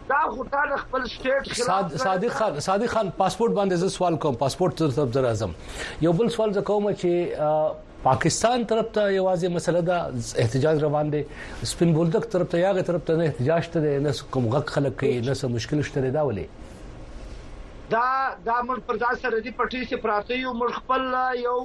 دا خو تا خپل سټیټ خلاف صادق خان پاسپورت باندې سوال کوم پاسپورت تر طرف اعظم یو بل سوال زکوم چې پاکستان طرف ته یوازې مسله دا احتجاج روان دي سپین بولدک طرف ته یاغه طرف ته نه احتجاج ته نه کوم غک خلک کې نه څه مشکل شته دا ولې دا موږ پر ځای سره دي پټي سي پراته یو موږ خپل یو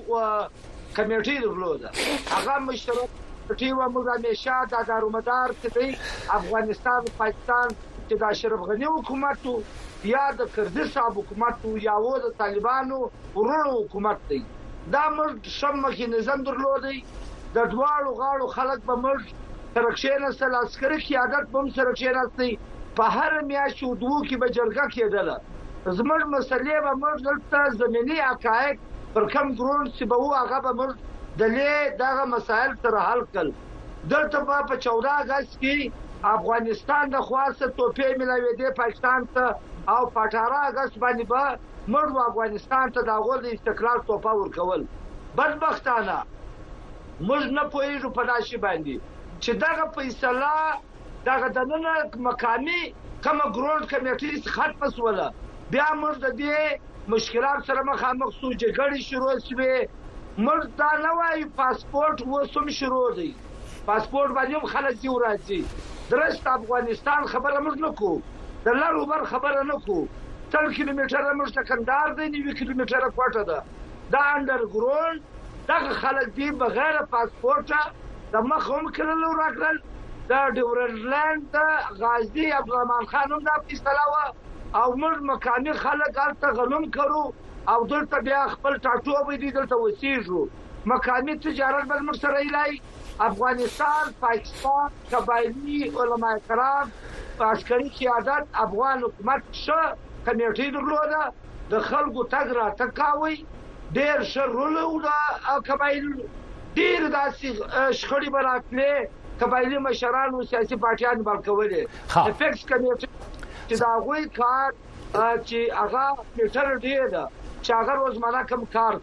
کمیټي درلوده هغه مشترک پټي و موږ همیشه د دارومدار کې افغانستان پاکستان چې د اشرف غنی حکومت یا د کردستان صاحب حکومت یا و د طالبانو ورونو حکومت دی دا موږ شمه کې نظام درلودي د دواړو غاړو خلک به موږ ترکشینه سل عسکري قیادت به سرکشینه سي په هر میاشت دوه کې به جرګه کېدله زموږ مسلې به موږ دلته زميني حقایق پر کم ګرون چې به هغه به موږ دلې دغه مسائل تر حل کړ دلته په 14 اگست کې افغانستان د خاصه توپې ملاوي دي پاکستان ته او په 18 اگست باندې به موږ افغانستان ته د غوړ استقلال توپا ورکول بدبختانه موږ نه پوهیږو په داسې باندې چې دغه فیصله دغه دنه مقامي کوم ګروند کمیټې ختم وسوله بیا موږ د دې مشکلات سره مخامخ شو جګړې شروع شوې موږ دا نه وایو پاسپورت وسوم شروع دی پاسپورت باندې خلک دی ورځي درست افغانستان خبره موږ نه کو د لارو بر خبره نه کو 3 کیلومتره موږ کندهار دی 9 کیلومتره کوټه ده دا انډرګراوند دغه خلک دی بغیر پاسپورت د مخهم کړل راکړل د ډیورلند غازی عبدالرحمن خان هم د فیصله او موږ مکاني خلک الته غنم کړو او دلته بیا خپل ټاټو به دي دلته وسیږو مکاني تجارت بل موږ سره ایلای افغانستان پاکستان قبایلی علماء کرام عسکري قیادت افغان حکومت شه کمیټې درلوده د خلکو تګ را تکاوي ډېر شرولو د قبایل ډېر داسې شخړې براتلې قبایلی مشرانو سیاسي پارټیان بلکولې د فکس کمیټې چې دا غوي کار چې هغه میټر ډېر ده چې هغه روزمره کم کار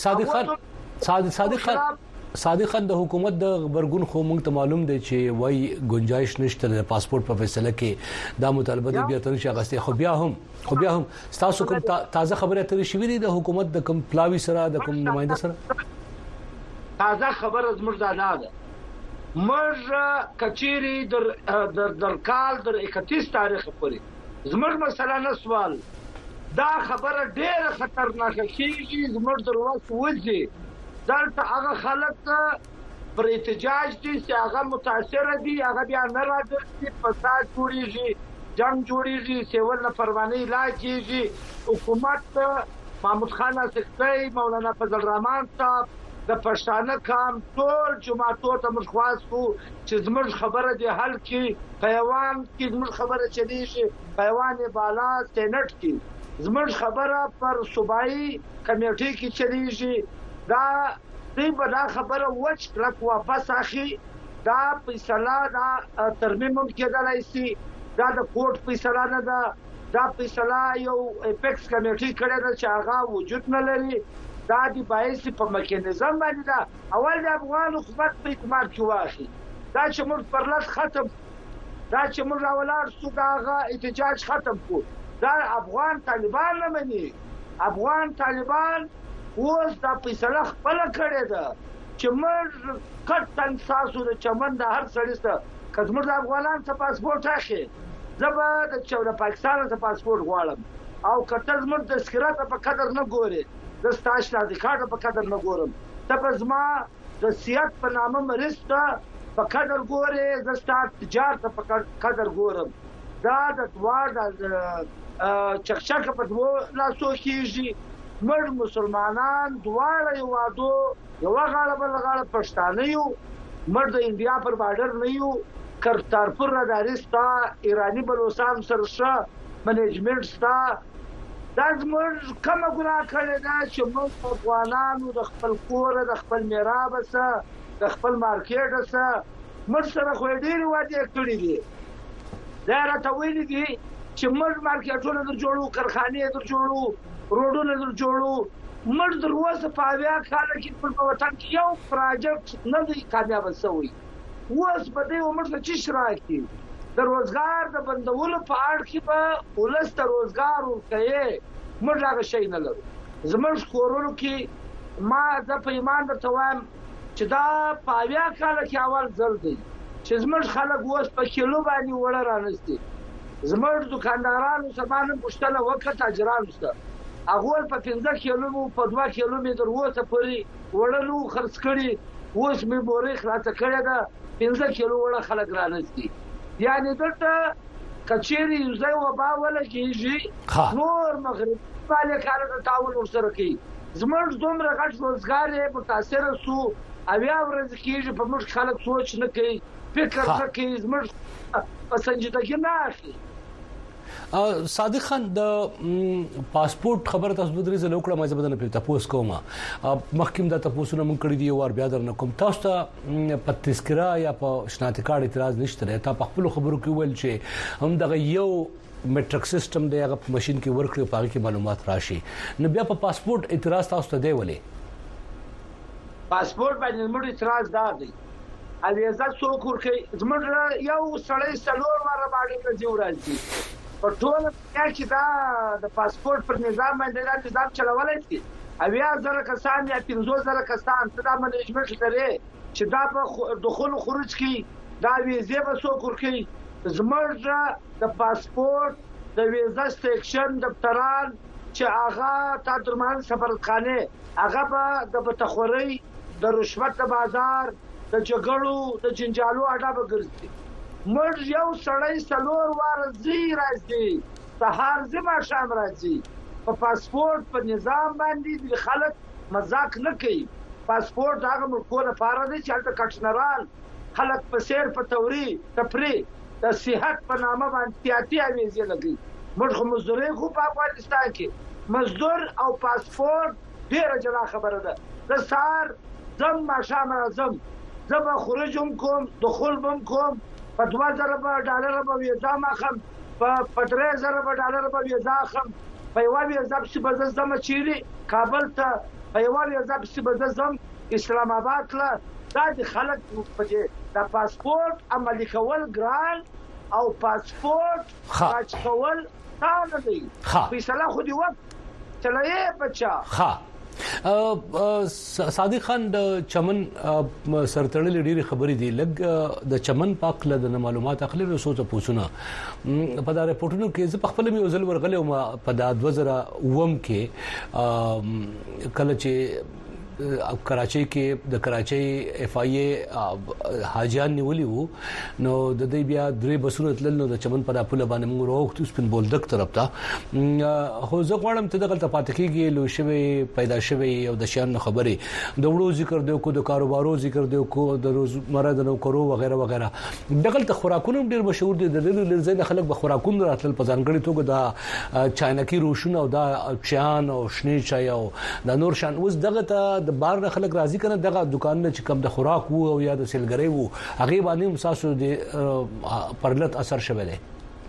کوي صادق خان د حکومت د خبرګون خو موږ ته معلوم دی چې وای گنجائش نشته د پاسپورت په فیصله کې دا مطالبه دی بیا تر شغسته خو بیا هم تاسو کوم تازه خبره ترې شوې دي د حکومت د کوم پلاوی سره د کوم نماینده سره تازه خبره زموږ دا ده موږ کچيري در کال در 31 تاریخ پورې زموږ مسله نه سوال دا خبره ډېر خطرناکه کیږي زموږ دروازه وځي دلته هغه خلک پر احتجاج دي چې هغه متاثر دي هغه بیا نه راځي فساد جوړیږي جنگ جوړیږي سیول نه پروانه علاج کیږي حکومت محمود خان سکتای مولانا فضل الرحمن صاحب د پښتانه کام ټول جماعتو ته مخواس کو چې زموږ خبره دی حل کی پیوان کی زموږ خبره چلی شي پیوان بالا سېنات کی زموږ خبره پر صوبایي کمیټې کې چلی شي دا دې په دا خبره وچ کلک واپس اخی دا فیصله دا ترمیم کېدلای شي دا د کوټ فیصله نه ده دا فیصله یو اپیکس کمیټې کړې ده چې هغه وجود نه لري دا د بایسي په میکانیزم باندې دا اول د افغان حکومت په اعتماد کې واخی دا چې موږ پرلط ختم دا چې موږ راولار سو دا احتجاج ختم کو دا افغان طالبان نه مني افغان طالبان اوس دا فیصله خپل کړې ده چې موږ کټن تاسو د چمن د هر سړي ته کزمر د افغانان څخه پاسپورت اخی زبا د چوره پاکستان څخه پاسپورت غواړم او کټر زمر د سکرات په قدر نه ګوري د ستاش د کارت په قدر نه ګورم ته پزما د سیاست په نامه مرسته په قدر ګوري د ستات تجارت په قدر ګورم دا د دوار د چکچک په دوه لاسو کېږي موږ مسلمانان دواړه یو وادو یو غاړه بل غاړه پښتانه یو موږ د انډیا پر بارډر نه یو کرتارپور رادارستا ایرانی بلوچستان سره منیجمنت ستا دا زموږ کوم ګناه کړی دا چې موږ افغانانو د خپل کور د خپل میراب سره د خپل مارکیټ سره موږ سره خو ډېر وعده کړی دي دا راته ویلي دي چې موږ مارکیټونه در جوړو کارخانې در جوړو روډونه در جوړو موږ در اوسه په اویا کال کې په وطن کې یو پروجیکټ نه دی کامیاب شوی اوس په دې عمر کې چې شراکي د روزګار د بندولو په اړه کې به ولس ته روزګار ورکړي موږ هغه شی نه لرو. زموږ کورونو کې ما د په ایمان درته وایم چې دا په 80 کال کې اول ځل دی چې زموږ خلک اوس په کیلو باندې وړه رانستي. زموږ دکاندارانو سبانه پوښتنه وکړه تاجرانو سره هغه په 15 کیلو په 2 کیلومتر وته پورې وړلو خرڅ کړي اوس مې بورې خلاص کړی دا 15 کیلو وړه خلک رانستي. یعنی دلته کچېری یوځای وبا ولا کېږي نور مغرب باندې کار د تعاون سره کوي. زموږ دومره غټ روزګار یې متاثر سو اویا ورځ کېږي په موږ خلک سوچ نه کوي فکر نه کوي زموږ په سنجیدګي نه اخلي. صادق خان د پاسپورت خبره تاسو د درې زلو کړه مې زبدنه په تاسو کومه محکم د تاسو نه مونږ کړی دی او بیا درنه کوم تاسو ته په تذکرہ یا په شناختی کارت اعتراض نشته ته په خپل خبرو کې ویل چې هم دغه یو میټرک سیستم دی هغه په ماشين کې ورکړي په هغه کې معلومات راشي نو بیا په پاسپورت اعتراض تاسو ته دی ولې پاسپورت باندې موږ اعتراض دار دی الیزا څوک ورکړي زموږ یو سړی سلور مره باندې دی ورځي په ټول کې دا د پاسپورت پر نظام باندې دا نظام چلولای شي اویا زره کسان یا 15000 کسان دا منیجمنت لري چې دا په دخول او خروج کې دا ویزه به څوک ورکړي زموږ د پاسپورت د ویزا سټیشن دفتران چې هغه تا درمان سفارتخانه هغه به د بتخوري د رشوت د بازار د جګړو د جنجالو اډه به ګرځي. موږ یو سړی سلور وار زی راځي سهار زما شام راځي په پاسپورت په نظام باندې د خلک مزاق نه کوي. پاسپورت هغه ملکو لپاره دی چې هلته کټنرال خلک په سیر په توري تفریح د صحت په نامه باندې تیاتي ویزه لګي. موږ خو مزدوري خو په افغانستان کې مزدور او پاسپورت ډیره جلا خبره ده. د سهار زم ما شام راځم زما خروجم کوم دخول بم کوم په 2000 ډالر به ویزا ماخم په 3000 ډالر به ویزا اخم په یو ویزا په زم چيري کابل ته په یو ویزا په زم اسلام آباد له دا د خلک په د پاسپورت عملي کول ګران او پاسپورت خرج کول ثانه دی فیصله خو دی وخت چلایې بچا صادق خان د چمن سرتړلې ډېری خبرې دي لګ د چمن پاک له د معلومات اخلي نو سوچ پوښتنه په دا رپورټونو کې زه خپل مې وزل ورغله او په دا 2009 کې کله چې کراچۍ کې د کراچۍ اف آی ای حاجیان نیولي وو نو د دې بیا درې بسونه تلل نو د چمن په پوله باندې موږ راوخت سپین بولدک طرف ته خو زه غواړم ته دغه پاتې کېږي لو شوی پیدا شوی او د شان خبرې د وړو ذکر دیو کو د کاروبارو ذکر دیو کو د روزمره د نوکرو وغیرہ وغیرہ دغه ته خوراکونه ډیر مشهور دي د لرزه خلک به خوراکونه راتل په ځانګړي توګه د چاینکی روشونه او د چان او شنی چای او د نور شان اوس دغه ته د بار نه خلک راضي کنه دغه دکان نه چې کم د خوراک وو او یا د سیلګری وو هغه باندې مساسو د پرلط اثر شوه دی.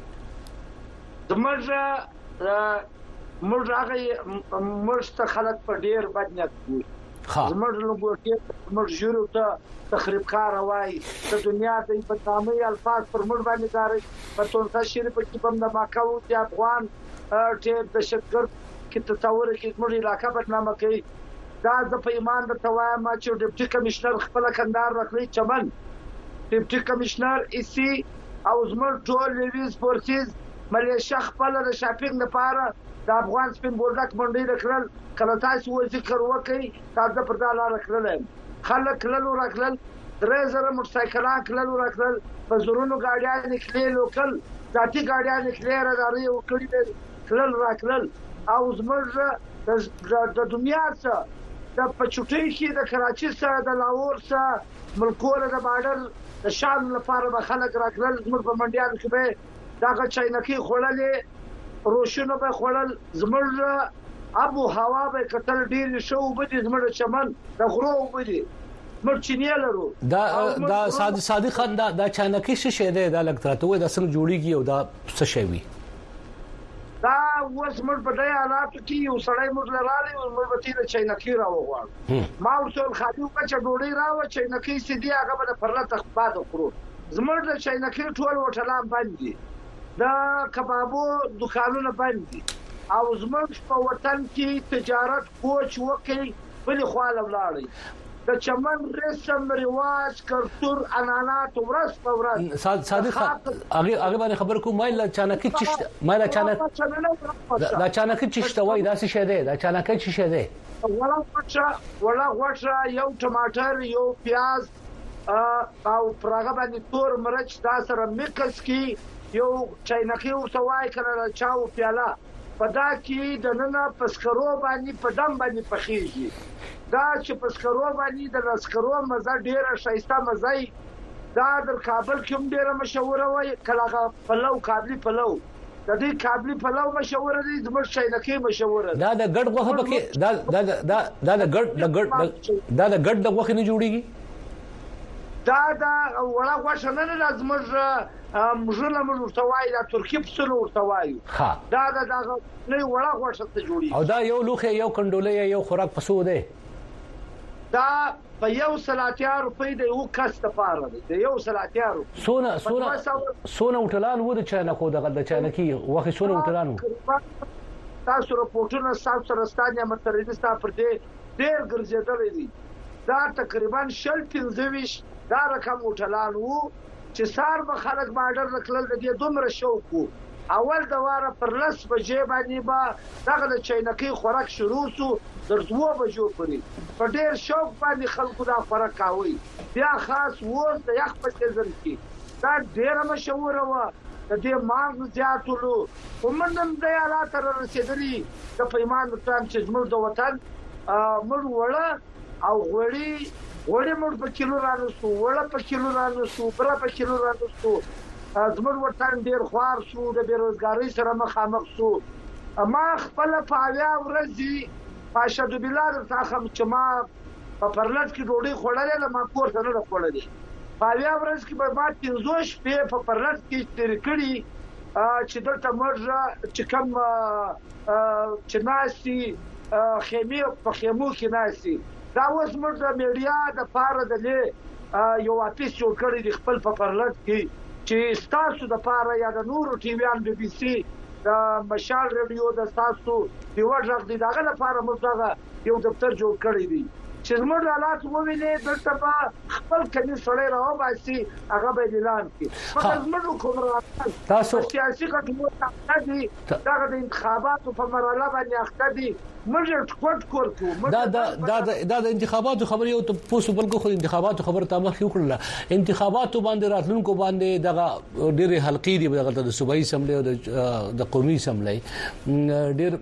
موږ هغه خلک په ډیر بدنیت وو زموږ لوګو موږ جوړو ته تخریب کار وای د دنیا د بدنامي الفاظ پر موږ باندې کاری په تونسه شری په کې بم د ماکاو د افغان ټیر د شتګر کې تصور کې موږ علاقہ بدنامه کوي. دا د پیمان د توایم چې ډیپټي کمشنر خپل کندهار راکړي چمن ډیپټي کمشنر ایسی او زموږ ټول لیویز فورسز ملیشیا خپل د شاپینګ لپاره د افغان سپین بولدک منډي راکړل کله تاسو و ذکر وکړي تاسو پر دا لار راکړل خلک کلو راکړل 3000 موټرسایکلان کلو راکړل په زورونو ګاډیان نکلي لوکل ذاتي ګاډیان نکلي راځي او کړي کلو راکړل او زموږ د دنیا څخه د پچوټي کې د کراچي سره د لاهور سره ملکونه د بارډر د شام لپاره به خلک راکړل زموږ په منډیانو کې به دا چاینکی خړلې روشنو به خړل زموږ ابو هوا به کتل ډیر شو بده زموږ چمن د غرو بده مرچینه لرو دا صادق خان دا چاینکی څه شه ده دا لګتراته وای دا څنګه جوړیږي او دا څه شی وي دا اوس موږ په دې حالاتو کې یو سړی موږ لرالي او موږ به تیر چاینکی راوغواړو ما ورته خاطر چې ډوډۍ راو چاینکی سي دی هغه به پرله تخباد کړو زموږ د چاینکې ټول هوټلان بند دي، د کبابو دکانونه بند دي، او زموږ په وطن کې تجارت کوچ وکړي بلې خواله ولاړی. د چمن رسم رواج کلتور عنعنات ورځ په ورځ صادق هغه باندې خبر کوم مایل چانکې چشت مایل چانک دا چانکې چشت وای دا څه شه ده دا چانکې څه شه ده ولا غوښه یو ټماټر یو پیاز او پرغه باندې تور مرچ دا سره میکس کی یو چاینکې ورته وای کړه چاو پیاله پدا کې د نن پسکرو باندې په دم باندې پخېږي دا چې پسکرو باندې د لسکرو مزه ډیره شایسته مزه دا د کابل کې هم ډیره مشهور وای کله پلو کابلی پلو د دې کابلی پلو مشهور دي زموږ چاینکې مشهور دا د ګډ غوښه پکې دا د ګډ د غوښه نه جوړیږي دا ولا غوښه نه لازمه مجله ورته وای دا ترکی پسلو ورته وای دا نه ولا غوښه ته جوړي او دا یو لوخه یو کندولې یو خوراک پسو ده دا په یو سلاتیا روپۍ د یو کس لپاره دی یو سلاتیا روپۍ سونه وټلان و د چانکو د چانکی وخت سونه وټلان تاسو رپورټونه سره ستانیا مترجستا پر دې ډېر ګرځېدلې دي دا تقریبا 15 دا رقم وټلان وو چې سار به خلک باندې رکلل د دې دومره شوق وو اول د واره پر لس بجې باندې با دغه د چاینکې خوراک شروع شو در 2 بجو پورې په ډېر شوق باندې خلکو دا خوراک کاوي بیا خاص وور د یخ په سیزن کې دا ډېر مشهور و د دې مانګ زیاتولو ومنم د حالات تر رسیدلی د پیمان تام چې زموږ د وطن موږ وړه او غوړي موږ په کیلو رانوسو وړه په کیلو رانوسو بره په کیلو رانوسو زموږ وطن ډیر خوار شو د بیروزګاری سره مخامخ شو ما خپل په اویا ورځې پاشد بلاد څخه چې ما په پرلط کې ډوډۍ خوړلې ما کور ته نه خوړلې په اویا ورځ کې به ما 15 شپې په پرلط کې تیر کړي چې دلته مرجه چې کوم چې ناسي خیمه په خیمو کې ناسي دا اوس موږ د میډیا د پاره د یو اپیس جوړ کړی د خپل په پرلط کې چې تاسو د پاره یا د نورو ټي وی ان بي بي سي د مشال رادیو د تاسو دی ورځ د دغه لپاره موږ یو دفتر جوړ کړی دی چې موږ حالات ووینې دلته په خپل کلی سره راو باسي هغه به اعلان کړي مګر موږ کوم تاسو سیاسي کټو دي دغه د انتخاباتو په مرحله باندې اخته دي موږ ټکټ کوو دا د انتخاباتو خبرې او ته پوسو بلکې خو انتخاباتو خبر ته مخ یو کړل انتخاباتو باندې راتلونکو باندې دغه ډېر حلقې دي دغه د صوبایي اسمبلی او د قومي اسمبلی ډېر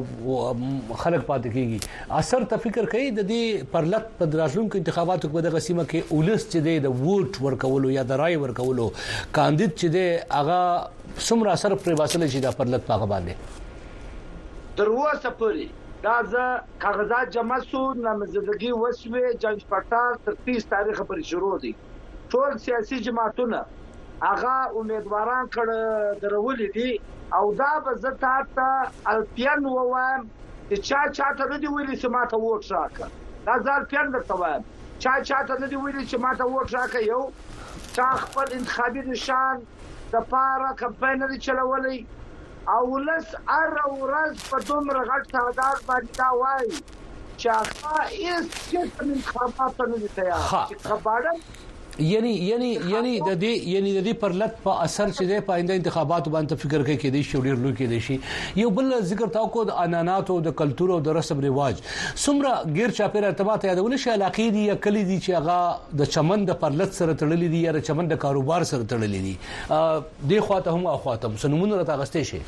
خلک پاتې کیږي اثر ته فکر کوي د دې پرلط په راتلونکو انتخاباتو کې دغه سیمه کې اولس چې د ووټ ورکولو یا د رای ورکولو کاندید چې د هغه څومره اثر پر واسطه چې د پرلط په باندې دروازه پوری دا ز کاغذات جمع شو نامزدګي وسوي جنگ پټال 30 تاریخ پر شروع دي ټول سیاسي جماعتونه هغه امیدواران کړه درولې دي او دا به زه ته الپین وایم چې چاته نه دی ویلي چې ماته ووټ راکړه دا ځل پیان درته وایم چاته نه دی ویلي چې ماته ووټ راکړه یو چا خپل انتخابي نشان د پاره کمپاین لري چلولې او لس ورځ په دومره غټ تعداد باندې دا وایي چې هغه هیڅ څه من خبرته نه دي تیار چې خبره یعنی د دې پرلط په اثر چې د پاینده انتخاباتو باندې فکر کوي کې د شوډیر لوي کې دي شي یو بل ذکر تاو کو د انانات او د کلتور او د رسم رواج سمره غیر چاپیر ارتباط یادول شي علاقې دي یا کلی دي چې هغه د چمن د پرلط سره تړلې دي یا د چمن د کاروبار سره تړلې دي د خواته هم اخواته سنمونه راته غستې شي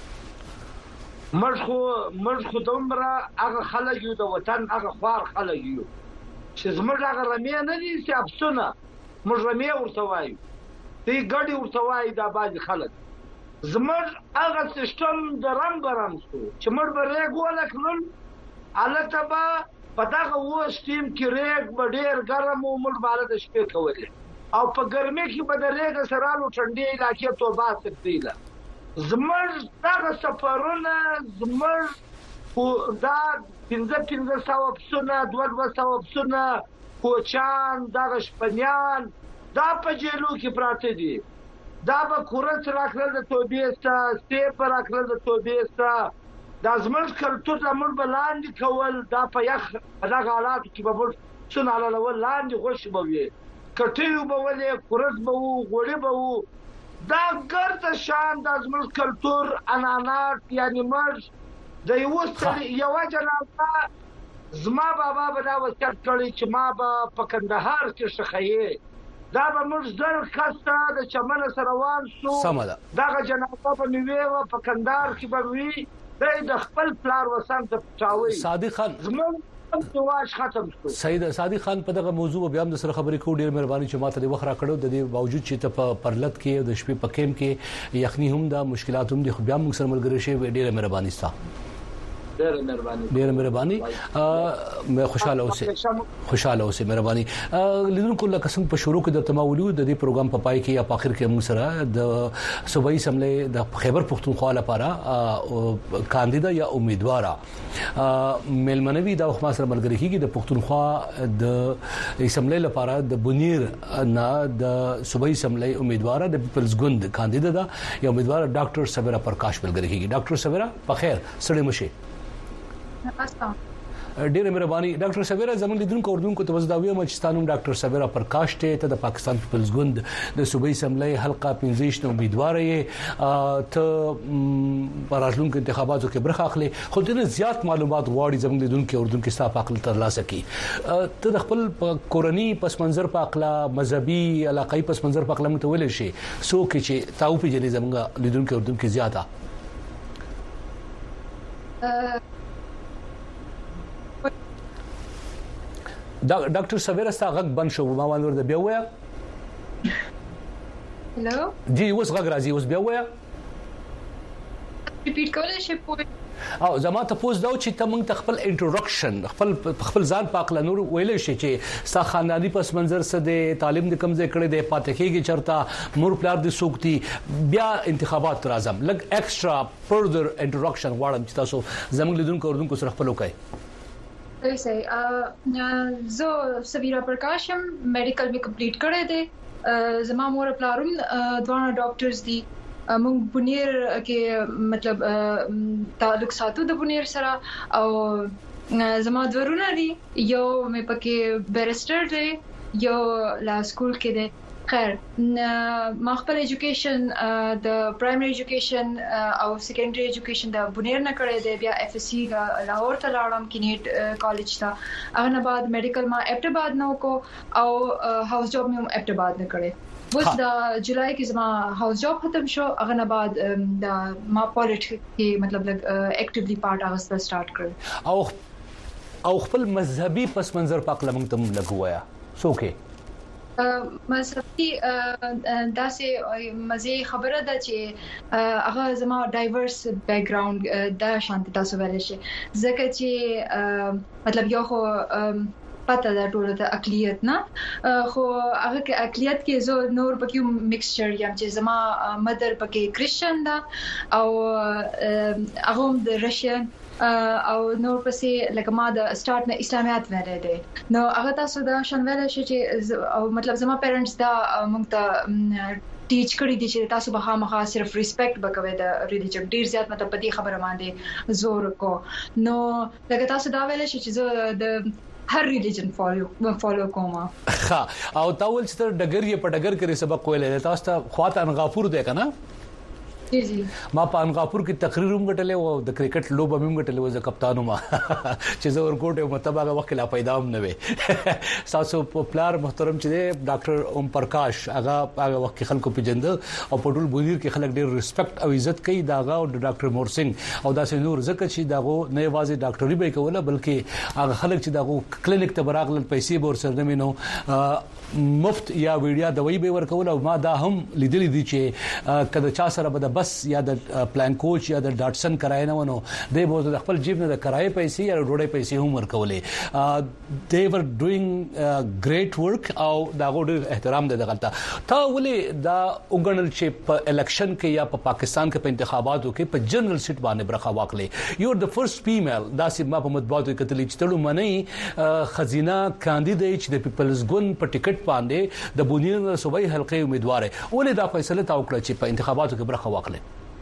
مرخو دومره هغه خلک یو د وطن هغه خوار خلک یو چې زموږ هغه رمې نه دي چې افسونه موږ رمې ورته وایو دی ګډي ورته وایي دا باندې خلک زموږ هغه سیستم د رنګ شو چې موږ به ریګ ولکلل الته به په دغه وستیم کې ریګ به ډېر ګرم او موږ باندې د شپې کولې او په ګرمۍ کې به د ریګ سرالو ټنډې علاقې توبه سکتیله زموږ دغه سفرونه زموږ دا 1500 پسونه 2200 پسونه کوچان دغه شپنیان دا په جیلو کې پراته دي دا به کورس راکړل د توبې سره سټیپ راکړل د توبې سره د ازمن کلتور د مر بلاندې کول دا په یخ دغه حالات کې به څنګه حلول لاندې غوښ به وي کټیو به ولې کورس به وو غوړي به وو دا ګرځ شان د ازمن کلتور انانات یعنی مرج د یو جنازه زما بابا به دا وصیت کړی چې ما به په کندهار کې شخایې دا به موږ زر کسته د چمن سره روان شو دغه جنازه به نیوه په کندهار کې به وي د خپل پلار وسان ته پټاوي صادق خان زموږ ختم شو سید صادق خان په دغه موضوع بیا هم د سره خبرې کوو ډیر مهرباني چې ماته د وخت راکړو د دې باوجود چې ته په پرلط کې د شپې په کیم کې یخني هم د مشکلات هم د بیا موږ سره ملګری شي ډیر مهرباني ستاسو ډېر مهرباني مې خوشاله اوسه مهرباني لیدونکو لکه څنګه په شروع کې د تماولو د دې پروګرام په پای کې یا په اخر کې موږ سره د صوبایي سملې د خیبر پختونخوا لپاره کاندیدا یا امیدوار ملمنوي د خو سره ملګری کیږي د پختونخوا د اسمبلی لپاره د بنیر نه د صوبایي سملې امیدوار د پیپلز ګوند کاندیدا دا یا امیدوار ډاکټر سویرا پرکاش ملګری کیږي ډاکټر سویرا په خیر سړی مشه ډیره مهرباني ډاکټر سویرا زموږ لیدونکو اوردونکو ته وزداوی مچستانوم ډاکټر سویرا پرکاش ته د پاکستان پیپلز ګوند د صوبایي اسمبلی حلقه 15 نو امیدوار یې ته پراتلونکو انتخاباتو کې برخه اخلي خو ډیره زیات معلومات غواړي زموږ لیدونکو اوردونکو ستاسو عقل ترلاسه کړي ته د خپل کورنی پس منظر په اخلا مذهبي علاقائی پس منظر په اخلا متول شي سو کې چې تاو په جلې زموږ لیدونکو اوردونکو زیاته ډاکټر سویرا ستا غږ بند شو ما وانور د بیا ویا هلو جی اوس غږ راځي اوس بیا ویا ریپیټ کولای شي او زما ته پوز دا چې ته موږ خپل انټروډکشن خپل ځان پاک لنور ویلې شي چې ستا خاندانی پس منظر سره د تعلیم د کمزې کړي د پاتېږي چرته مور پلار د سوکتي بیا انتخابات راځم لګ ایکسترا فردر انټروډکشن واړم چې تاسو زموږ لیدونکو سره خپل وکړئ زه سویرا پرکاشم میډیکل به کمپلیټ کړی دی زما مور پلاروم دوه ډاکټرز دي موږ بنیر کې مطلب تعلق ساتو د بنیر سره او زما ورونه دي یو مې پکې بیرسټر دی یو لا سکول کې دی خیر ما خپل ایجوکیشن د پرایمری ایجوکیشن او سیکنډري ایجوکیشن د بنیر نه کړی دی بیا اف اس سی لاهور ته لاړم کینیټ کالج ته هغه نه بعد میډیکل ما ابټ آباد نو کو او هاوس جاب مې ابټ آباد نه کړی وس د جولای کې زما هاوس جاب ختم شو هغه نه بعد د ما پالیټیک کې مطلب اکټیولی پارت اغسته سٹارټ کړ او خپل مذهبي پس منظر پاک لمنګ تم لګوایا سوکه مذهبي داسې مزه خبره ده چې هغه زما ډایورس بیک گراوند دا شانت تاسو ویل شي ځکه چې مطلب یو خو پته دا ټول د اقلیت نه خو هغه کې اقلیت کې زو نور پکې مکسچر یم چې زما مدر پکې کرسچن ده او هغه د رشین او نور پسې لکه ما د سٹارټ نه اسلامیات ویلې دي نو هغه تاسو دا شان ویل شي چې او مطلب زما پیرنټس دا مونږ ته ټیچ کړی دي چې تاسو به خامخا صرف ریسپیکټ وکوي د ریلیجن ډیر زیات مطلب په دې خبره باندې زور کو نو لکه تاسو دا ویل شي چې د هر ریلیجن فالو کوم ها او تاول چې ډګر یې په ډګر کې سبق ویلې تاسو ته خواته انغافور دی کنه جی ما په انغاپور کې تقریر هم غټلې او د کرکټ لوب هم غټلې و ز کپتانو ما چې زه ورکوټ یو متباغه وخت لا پیدا هم نه وي تاسو پپولار محترم چې ډاکټر اوم پرکاش هغه وخت خلکو پیجند او په ټول بونیر کې خلک ډېر ریسپیکټ او عزت کوي داغه او ډاکټر مورسنګ او داسې نور ځکه چې داغه نه یوازې ډاکټري به کوله بلکې هغه خلک چې داغه کلینیک ته براغل پیسې بور سره نه مینو مفت یا ویډیا دوی به ورکول او ما دا هم لیدلې دي چې کله چا سره به د بس یا د پلان کوچ یا د ډاټسن کرای نه ونه دی به د خپل جیب نه د کرای پیسې یا ډوډۍ پیسې هم ورکولې they were doing great work او دا غوډ احترام دی دغلطه تا ولې دا وګڼل چې په الیکشن کې یا په پاکستان کې په انتخاباتو کې په جنرال سیټ باندې برخه واخلې یو د فرست فیمیل دا چې ما په مطبوعاتو کې کتلې چې تړو منی خزینه کاندیدټ چې د پیپلز ګوند په ټیکټ باندې د بونیر صوبایي حلقې امیدوار ولې دا فیصله تا وکړه چې په انتخاباتو کې برخه واخلې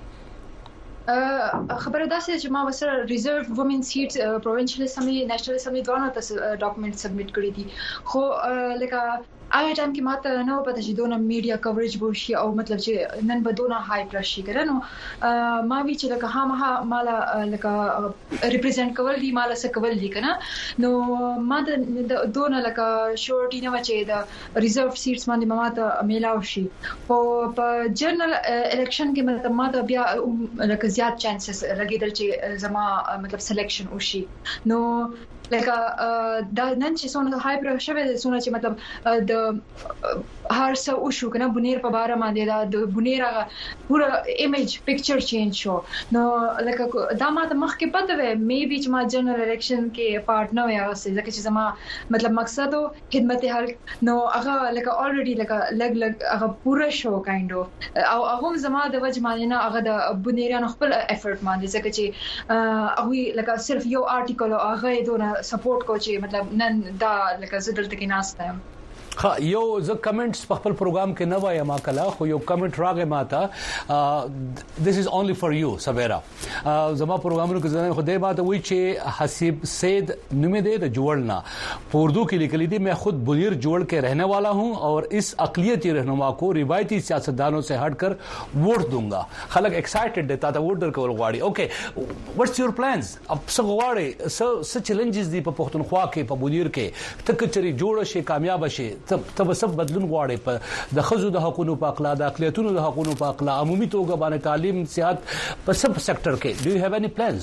خبره ده چې ما وسره ریزرቭ وومن سیټ پروینشل اسمبلی نېشنل اسمبلی دوه ته ډاکومېنټ سبمټ کړی دي خو لکه هغه ټایم کې ماته نه پته چې دونه میډیا کوریج وشي او مطلب چې نن به دونه هایپ راشي ګرنو ما وی چې لکه ما مالا لکه ریپرزینټ کول دي مالا څه کول دي کنه نو ما د دونه لکه شورټی نه وچې د ریزرቭ سیټس باندې ماته میلاو شي او په جنرال الیکشن کې مطلب ماته بیا لکه زیات چانسز لګیدل چې زما مطلب سلیکشن وشي نو لکه دا نن چې څونه هایپ راشوي څونه چې مطلب د هر څه وشو کنه بنیر په باره باندې دا د بنیر پورا ایمیج پکچر چینج شو نو لکه دا ماته مخکې پته وې مې بي چې ما جنرال الیکشن کې پارت نه وې اوسه ځکه چې زما مطلب مقصد او خدمت حل نو هغه لکه الریډي لکه لګ هغه پورا شو کایند او هغه زما د وجه باندې نه هغه د بنیرانو خپل افورت باندې ځکه چې هغه لکه صرف یو آرټیکل او هغه دونه سپورټ کو چې مطلب نن دا لکه زدل تکي ناشته یو ز کمنټس په خپل پروګرام کې نه وایم کله خو یو کمنټ راغی ماته this is only for you سویرا زما پروګرامونو کې ځنه خدای ماته وی چې حسیب سید نومې دې د جوړنا په اردو کې لیکلي دي मैं खुद बुनीर जोड़ के रहने वाला हूं और इस अक़लियती रहनुमा को रिवायती सियासतदानों से हटकर वोट दूंगा खलक एक्साइटेड देता था वोट कول غواړي اوکے व्हाट्स योर प्लान्स अब څه غواړي څه چیلنجز دي په پښتونخوا کې په بونیر کې تک چری جوړ شي کامیاب شي تب سب بدلون غواړي په د خزو د حقوقو په اقلا د اقلیتونو د حقوقو په اقلا عمومي توګه باندې تعلیم صحت په سب سېکټر کې ډو یو هاف اني پلانز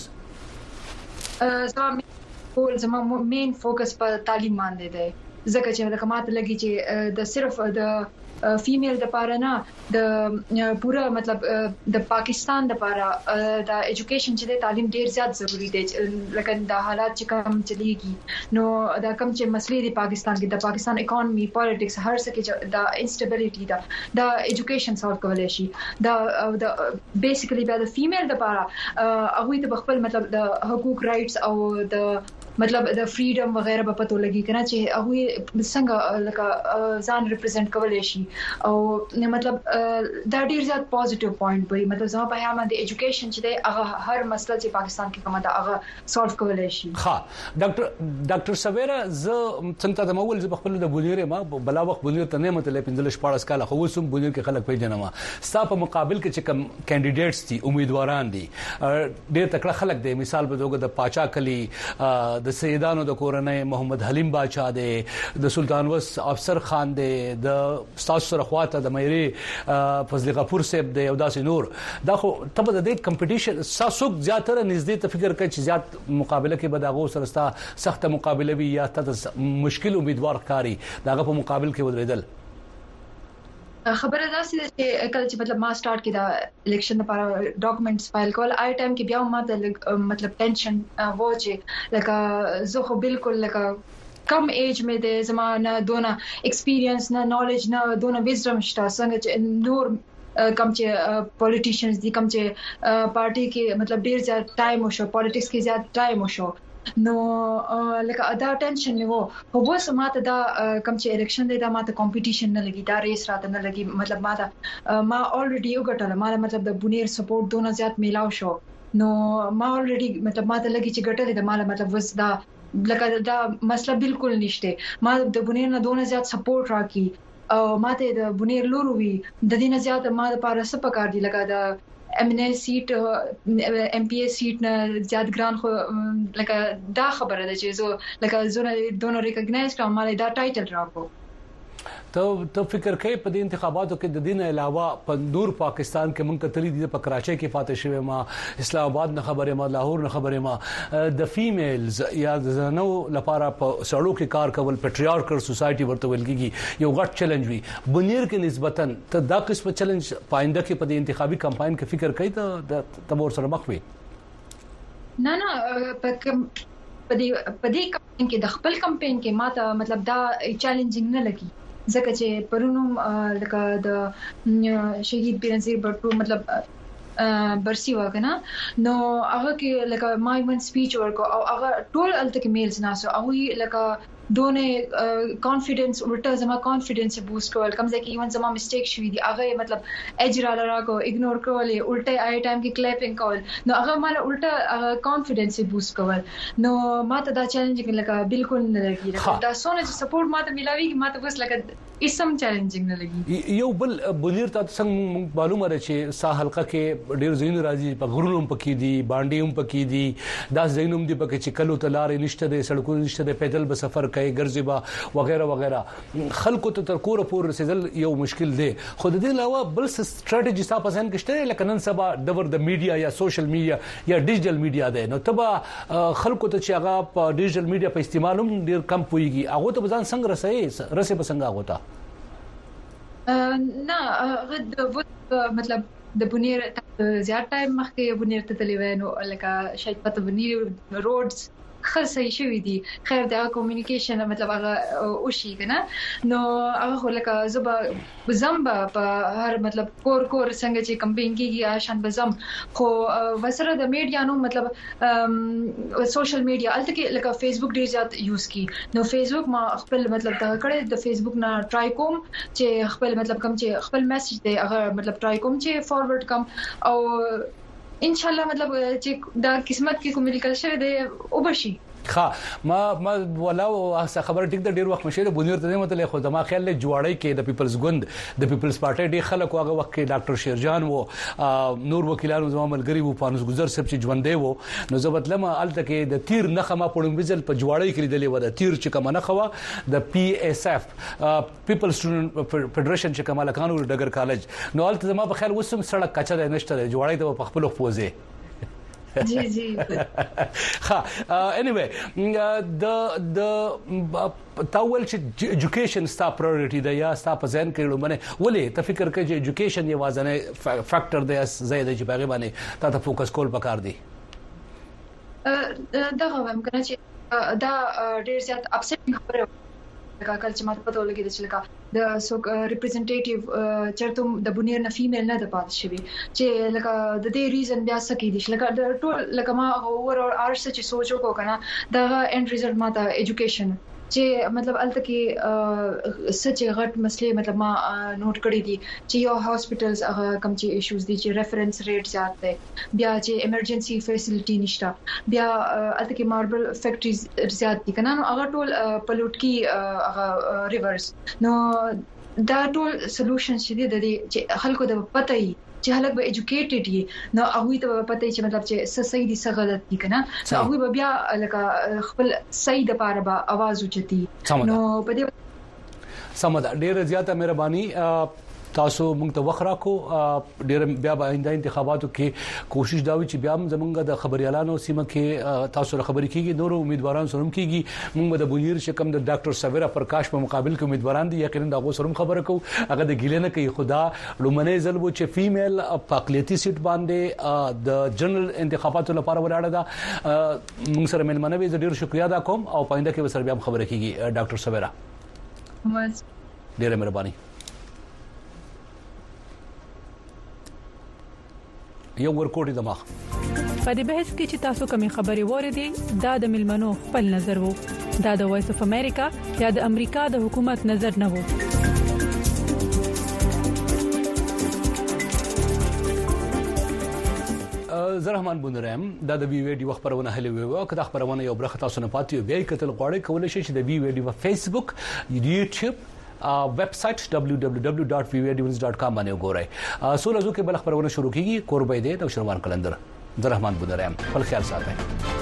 زما مین فوکس په تعلیم باندې دی ځکه چې د کمات لګي چې د صرف د فیمیل د پاره نه د پورا مطلب د پاکستان د پاره د ایجوکیشن چې د تعلیم ډیر زیات ضروری دی لکه د حالات چې کوم چلیږي نو دا کوم چې مسلې د پاکستان کې د پاکستان اکانومي پالیټکس هر څه کې د انسټیبিলিټي دا ایجوکیشن سولف کولای شي دا بیسیکلی د فیمیل د پاره هغه ته خپل مطلب د حقوق رائټس او د مطلب د فریډم وغیرہ په پتو لګي کنه چې هغه څنګه لکه ځان ریپرزینټ کولای شي او مطلب دا ډیر زیات پوزټیو پوینټ وي مطلب زما په هغه باندې ایجوکیشن چې دی هغه هر مسله چې پاکستان کې کومه دا هغه سولف کولای شي ها ډاکټر سویرا ز څنګه د مول ز خپل د بونیر ما بلا وخت بونیر ته نه متلې 15 کال خو وسوم بونیر کې خلک پیژنم ستا په مقابل کې چې کوم کینډیډیټس دي امیدواران دي ډیر تکړه خلک دي مثال په توګه د پاچا کلی د سیدانو د کورنۍ محمد حلیم باچا دی د سلطان وس افسر خان دی د استاد سرخواته د مېری فضل غفور صاحب دی او داسې نور دا خو تبه د کمپټیشن ساسوک زیاتره نږدې ته فکر کوي چې زیات مقابله کې بداغو سره سخت مقابله وي یا ته مشکل امیدوار کاری داغه په مقابل کې ودرېدل خبره ده چې کله چې مطلب ما سٹارټ کړه الیکشن لپاره ډاکومېنټس فایل کول آی ټایم کې بیا ما ته مطلب ټینشن و چې لکه زه خو بالکل لکه کم ایج مې د زمانه دونه ایکسپیرینس نه نالج نه دونه وزډم شته څنګه چې نور کم چې پولیټیشنز دي کم چې پارټي کې مطلب ډیر زیات ټایم وشو پالیټکس کې زیات ټایم وشو نو لکه دا ټینشن نه وو خو اوس ماته دا کم چې الیکشن دی دا ماته کمپټیشن نه لګي دا ریس راته نه لګي مطلب ما الریډي یو غټل ما مطلب د بونیر سپورټ دونه زیات میلاو شو نو ما الریډي مطلب ماته لګي چې غټل د مال مطلب وس دا لکه دا مسله بالکل نشته ما د بونیر نه دونه زیات سپورټ راکې او ماته د بونیر لورو وی د دې نه زیات ما د پاره سپکار دي لکه دا امنه سیټ ام پی ایس سیټ نه زیات ګران خو لکه دا خبره ده چې زه لکه زونه دونه ریکګنایز کوم مال دا ټایټل راکو ته فکر کوي په دې انتخاباتو کې د دین علاوه په نور پاکستان کې مونږ کتلې دي په کراچۍ کې فاتح شوه ما اسلام آباد نه خبره ما لاهور نه خبره ما د فیمیلز یا د زنو لپاره په سړو کې کار کول پټریارکل سوسايټي ورته ویل کیږي یو غټ چیلنج وي بنیر کې نسبتا ته دا قسم چیلنج پاینده کې په دې انتخابي کمپاین کې فکر کوي ته تبور سره مخ وي نه په دې کمپاین کې د خپل کمپاین کې ماته مطلب دا چیلنجینګ نه لګي ځکه چې پرونو لکه د شهید بیرنزیر بټو مطلب برسي وکنه نو هغه کې لکه مای ون سپیچ ورکو او هغه ټول الته کې میلز ناسو او لکه دونه کانفیډنس ورته زما کانفیډنس بوست کول کوم ځکه ایون زما میسټیک شوې دي هغه مطلب اجرا لراغو اګنور کول الټه آی ټایم کې کلیپینګ کول نو هغه مال الټه کانفیډنس بوست کول نو ماته دا چیلنجینګ لکه بالکل نه لګي دا سونه چې سپورټ ماته ملاويږي ماته بس لکه اسم چیلنجینګ نه لګي یو بل بنیر ته څنګه معلومه ده چې سا حلقه کې ډیر زین راځي په غرونو پکې دي باندې هم پکې دي دا زینوم دي پکې چې کلو تلارې نشته د سړکونو نشته د پیدل به سفر کوي ګرځي با وغیرہ وغیرہ خلکو ته تر کور پور رسیدل یو مشکل دی خو د دې علاوه بل ستراتیژي تاسو په ځان کې شته لکه نن سبا د میډیا یا سوشل میډیا یا ډیجیټل میډیا دی نو تبا خلکو ته چې هغه په ډیجیټل میډیا په استعمالوم ډیر کم پويږي هغه ته ځان څنګه رسې په څنګه هغه ته نه غد مطلب د بنیر زیات ټایم مخکې بنیر ته تللی وینو لکه شاید پته بنیر روډز خاصه شوې دي خیر دا کمیونیکیشن مطلب هغه او شي کنه نو هغه لکه زبا زمبا په هر مطلب کور څنګه چې کمپاین کیږي آشان بزم خو وسره د میډیا نو مطلب سوشل میډیا الته کې لکه فیسبوک ډیر زیات یوز کی نو فیسبوک ما خپل مطلب دا کړه د فیسبوک نه ټرای کوم چې خپل مطلب کوم چې خپل میسج دی هغه مطلب ټرای کوم چې فارورډ کوم او ان شاء الله مطلب چې دا قسمت کې کوم لیکل شوی دی او بشي ما ولا خبر ټیک د ډیر وخت مشه د بنیر ته متل خو زما خیال له جوړی کې د پیپلز ګوند د پیپلز پارټي ډیر خلک هغه وخت کې ډاکټر شیرجان وو نور وکیلانو زما ملګری وو پانوس گزر سب چې ژوندې وو نو زبط لمه الته کې د تیر نخمه پړم وزل په جوړی کې لیدلې و د تیر چې کوم نه خوا د پی اس اف پیپل سټوډنټ فدریشن چې کمال کانو ډګر کالج نو الته زما په خیال وسم سړک کچا د نشته جوړی ته په خپل خپوزه جی anyway د تاول چې ایجوکیشن ستا پرایورټي ده یا ستا په ځین کې لومنه ولې ته فکر کوي چې ایجوکیشن یو وازنه فیکٹر دی زیاده چې باغې باندې تا ته فوکس کول پکار دی دا هم کنه چې دا ډیر زیات اپسیټ خبره کاکل چې ماته پته ولګی چې لکه د سو ریپرزنټیټیو چرته د بنیر نه فیمیل نه د پات شوی چې لکه د دې ریزن بیا سکی دي لکه د ټول لکه ما اوور ارس چې سوچو کو کنه دا اند ریزلټ ماته ایجوکیشن چې مطلب الته کې سچ غټ مسلې مطلب ما نوٹ کړی دي چې یو هاسپټلز هغه کم چې ایشوز دي چې ریفرنس ریټ زیات دی بیا چې ایمرجنسي فیسیلیټي نشته بیا الته کې ماربل فیکټریز زیات دي کنه نو هغه ټول پلوټ کی هغه ریورس نو دا ټول سولوشن چې دي د چې خلکو د پته ای چې هلک به ایجوکیټډ وي نو هغه ته پته چې مطلب چې صحیح دي څه غلط دي کنه نو هغه بیا لکه خپل صحیح د پاره به आवाज اوچتي نو په دې سمدا ډیره زیاته مهرباني تاسو موږ ته وخت راکو ډیر بیا به آینده انتخاباتو کې کوشش دا وي چې بیا زمونږ د خبريالانو سیمه کې تاسو سره خبرې کیږي نور امیدواران سره کیږي موږ د بنیر شکم د ډاکټر سویرا پرکاش په مقابل کې امیدواران دي یقینا دا سره خبره کو هغه د ګیلنه کوي خدا لومنه ځل وو چې فیمیل پاکلیتی سیټ باندې د جنرال انتخاباتو لپاره ولاړه ده موږ سره ملمنه وي ډیر شکریا ادا کوم او پاینده کې سره بیا خبره کیږي ډاکټر سویرا ډیره مهرباني یو ورکوټي دماغ په دې بحث کې چې تاسو کومې خبرې وریدي دا د ملمنو خپل نظر وو دا د وایس اف امریکا یا د امریکا د حکومت نظر نه وو زرحمان بندرم دا د وی ویډیو خبرونه هلي وو کله خبرونه یو برخه تاسو نه پاتې بیا کتل غواړئ کولای شئ چې د وی ویډیو په فیسبوک یوټیوب ویب سټ www.vvnews.com باندې وګورئ سولزو کې بل خبرونه شروع کیږي قربای دې د شروان کلندر زرحمان بندرم خپل خیال ساتئ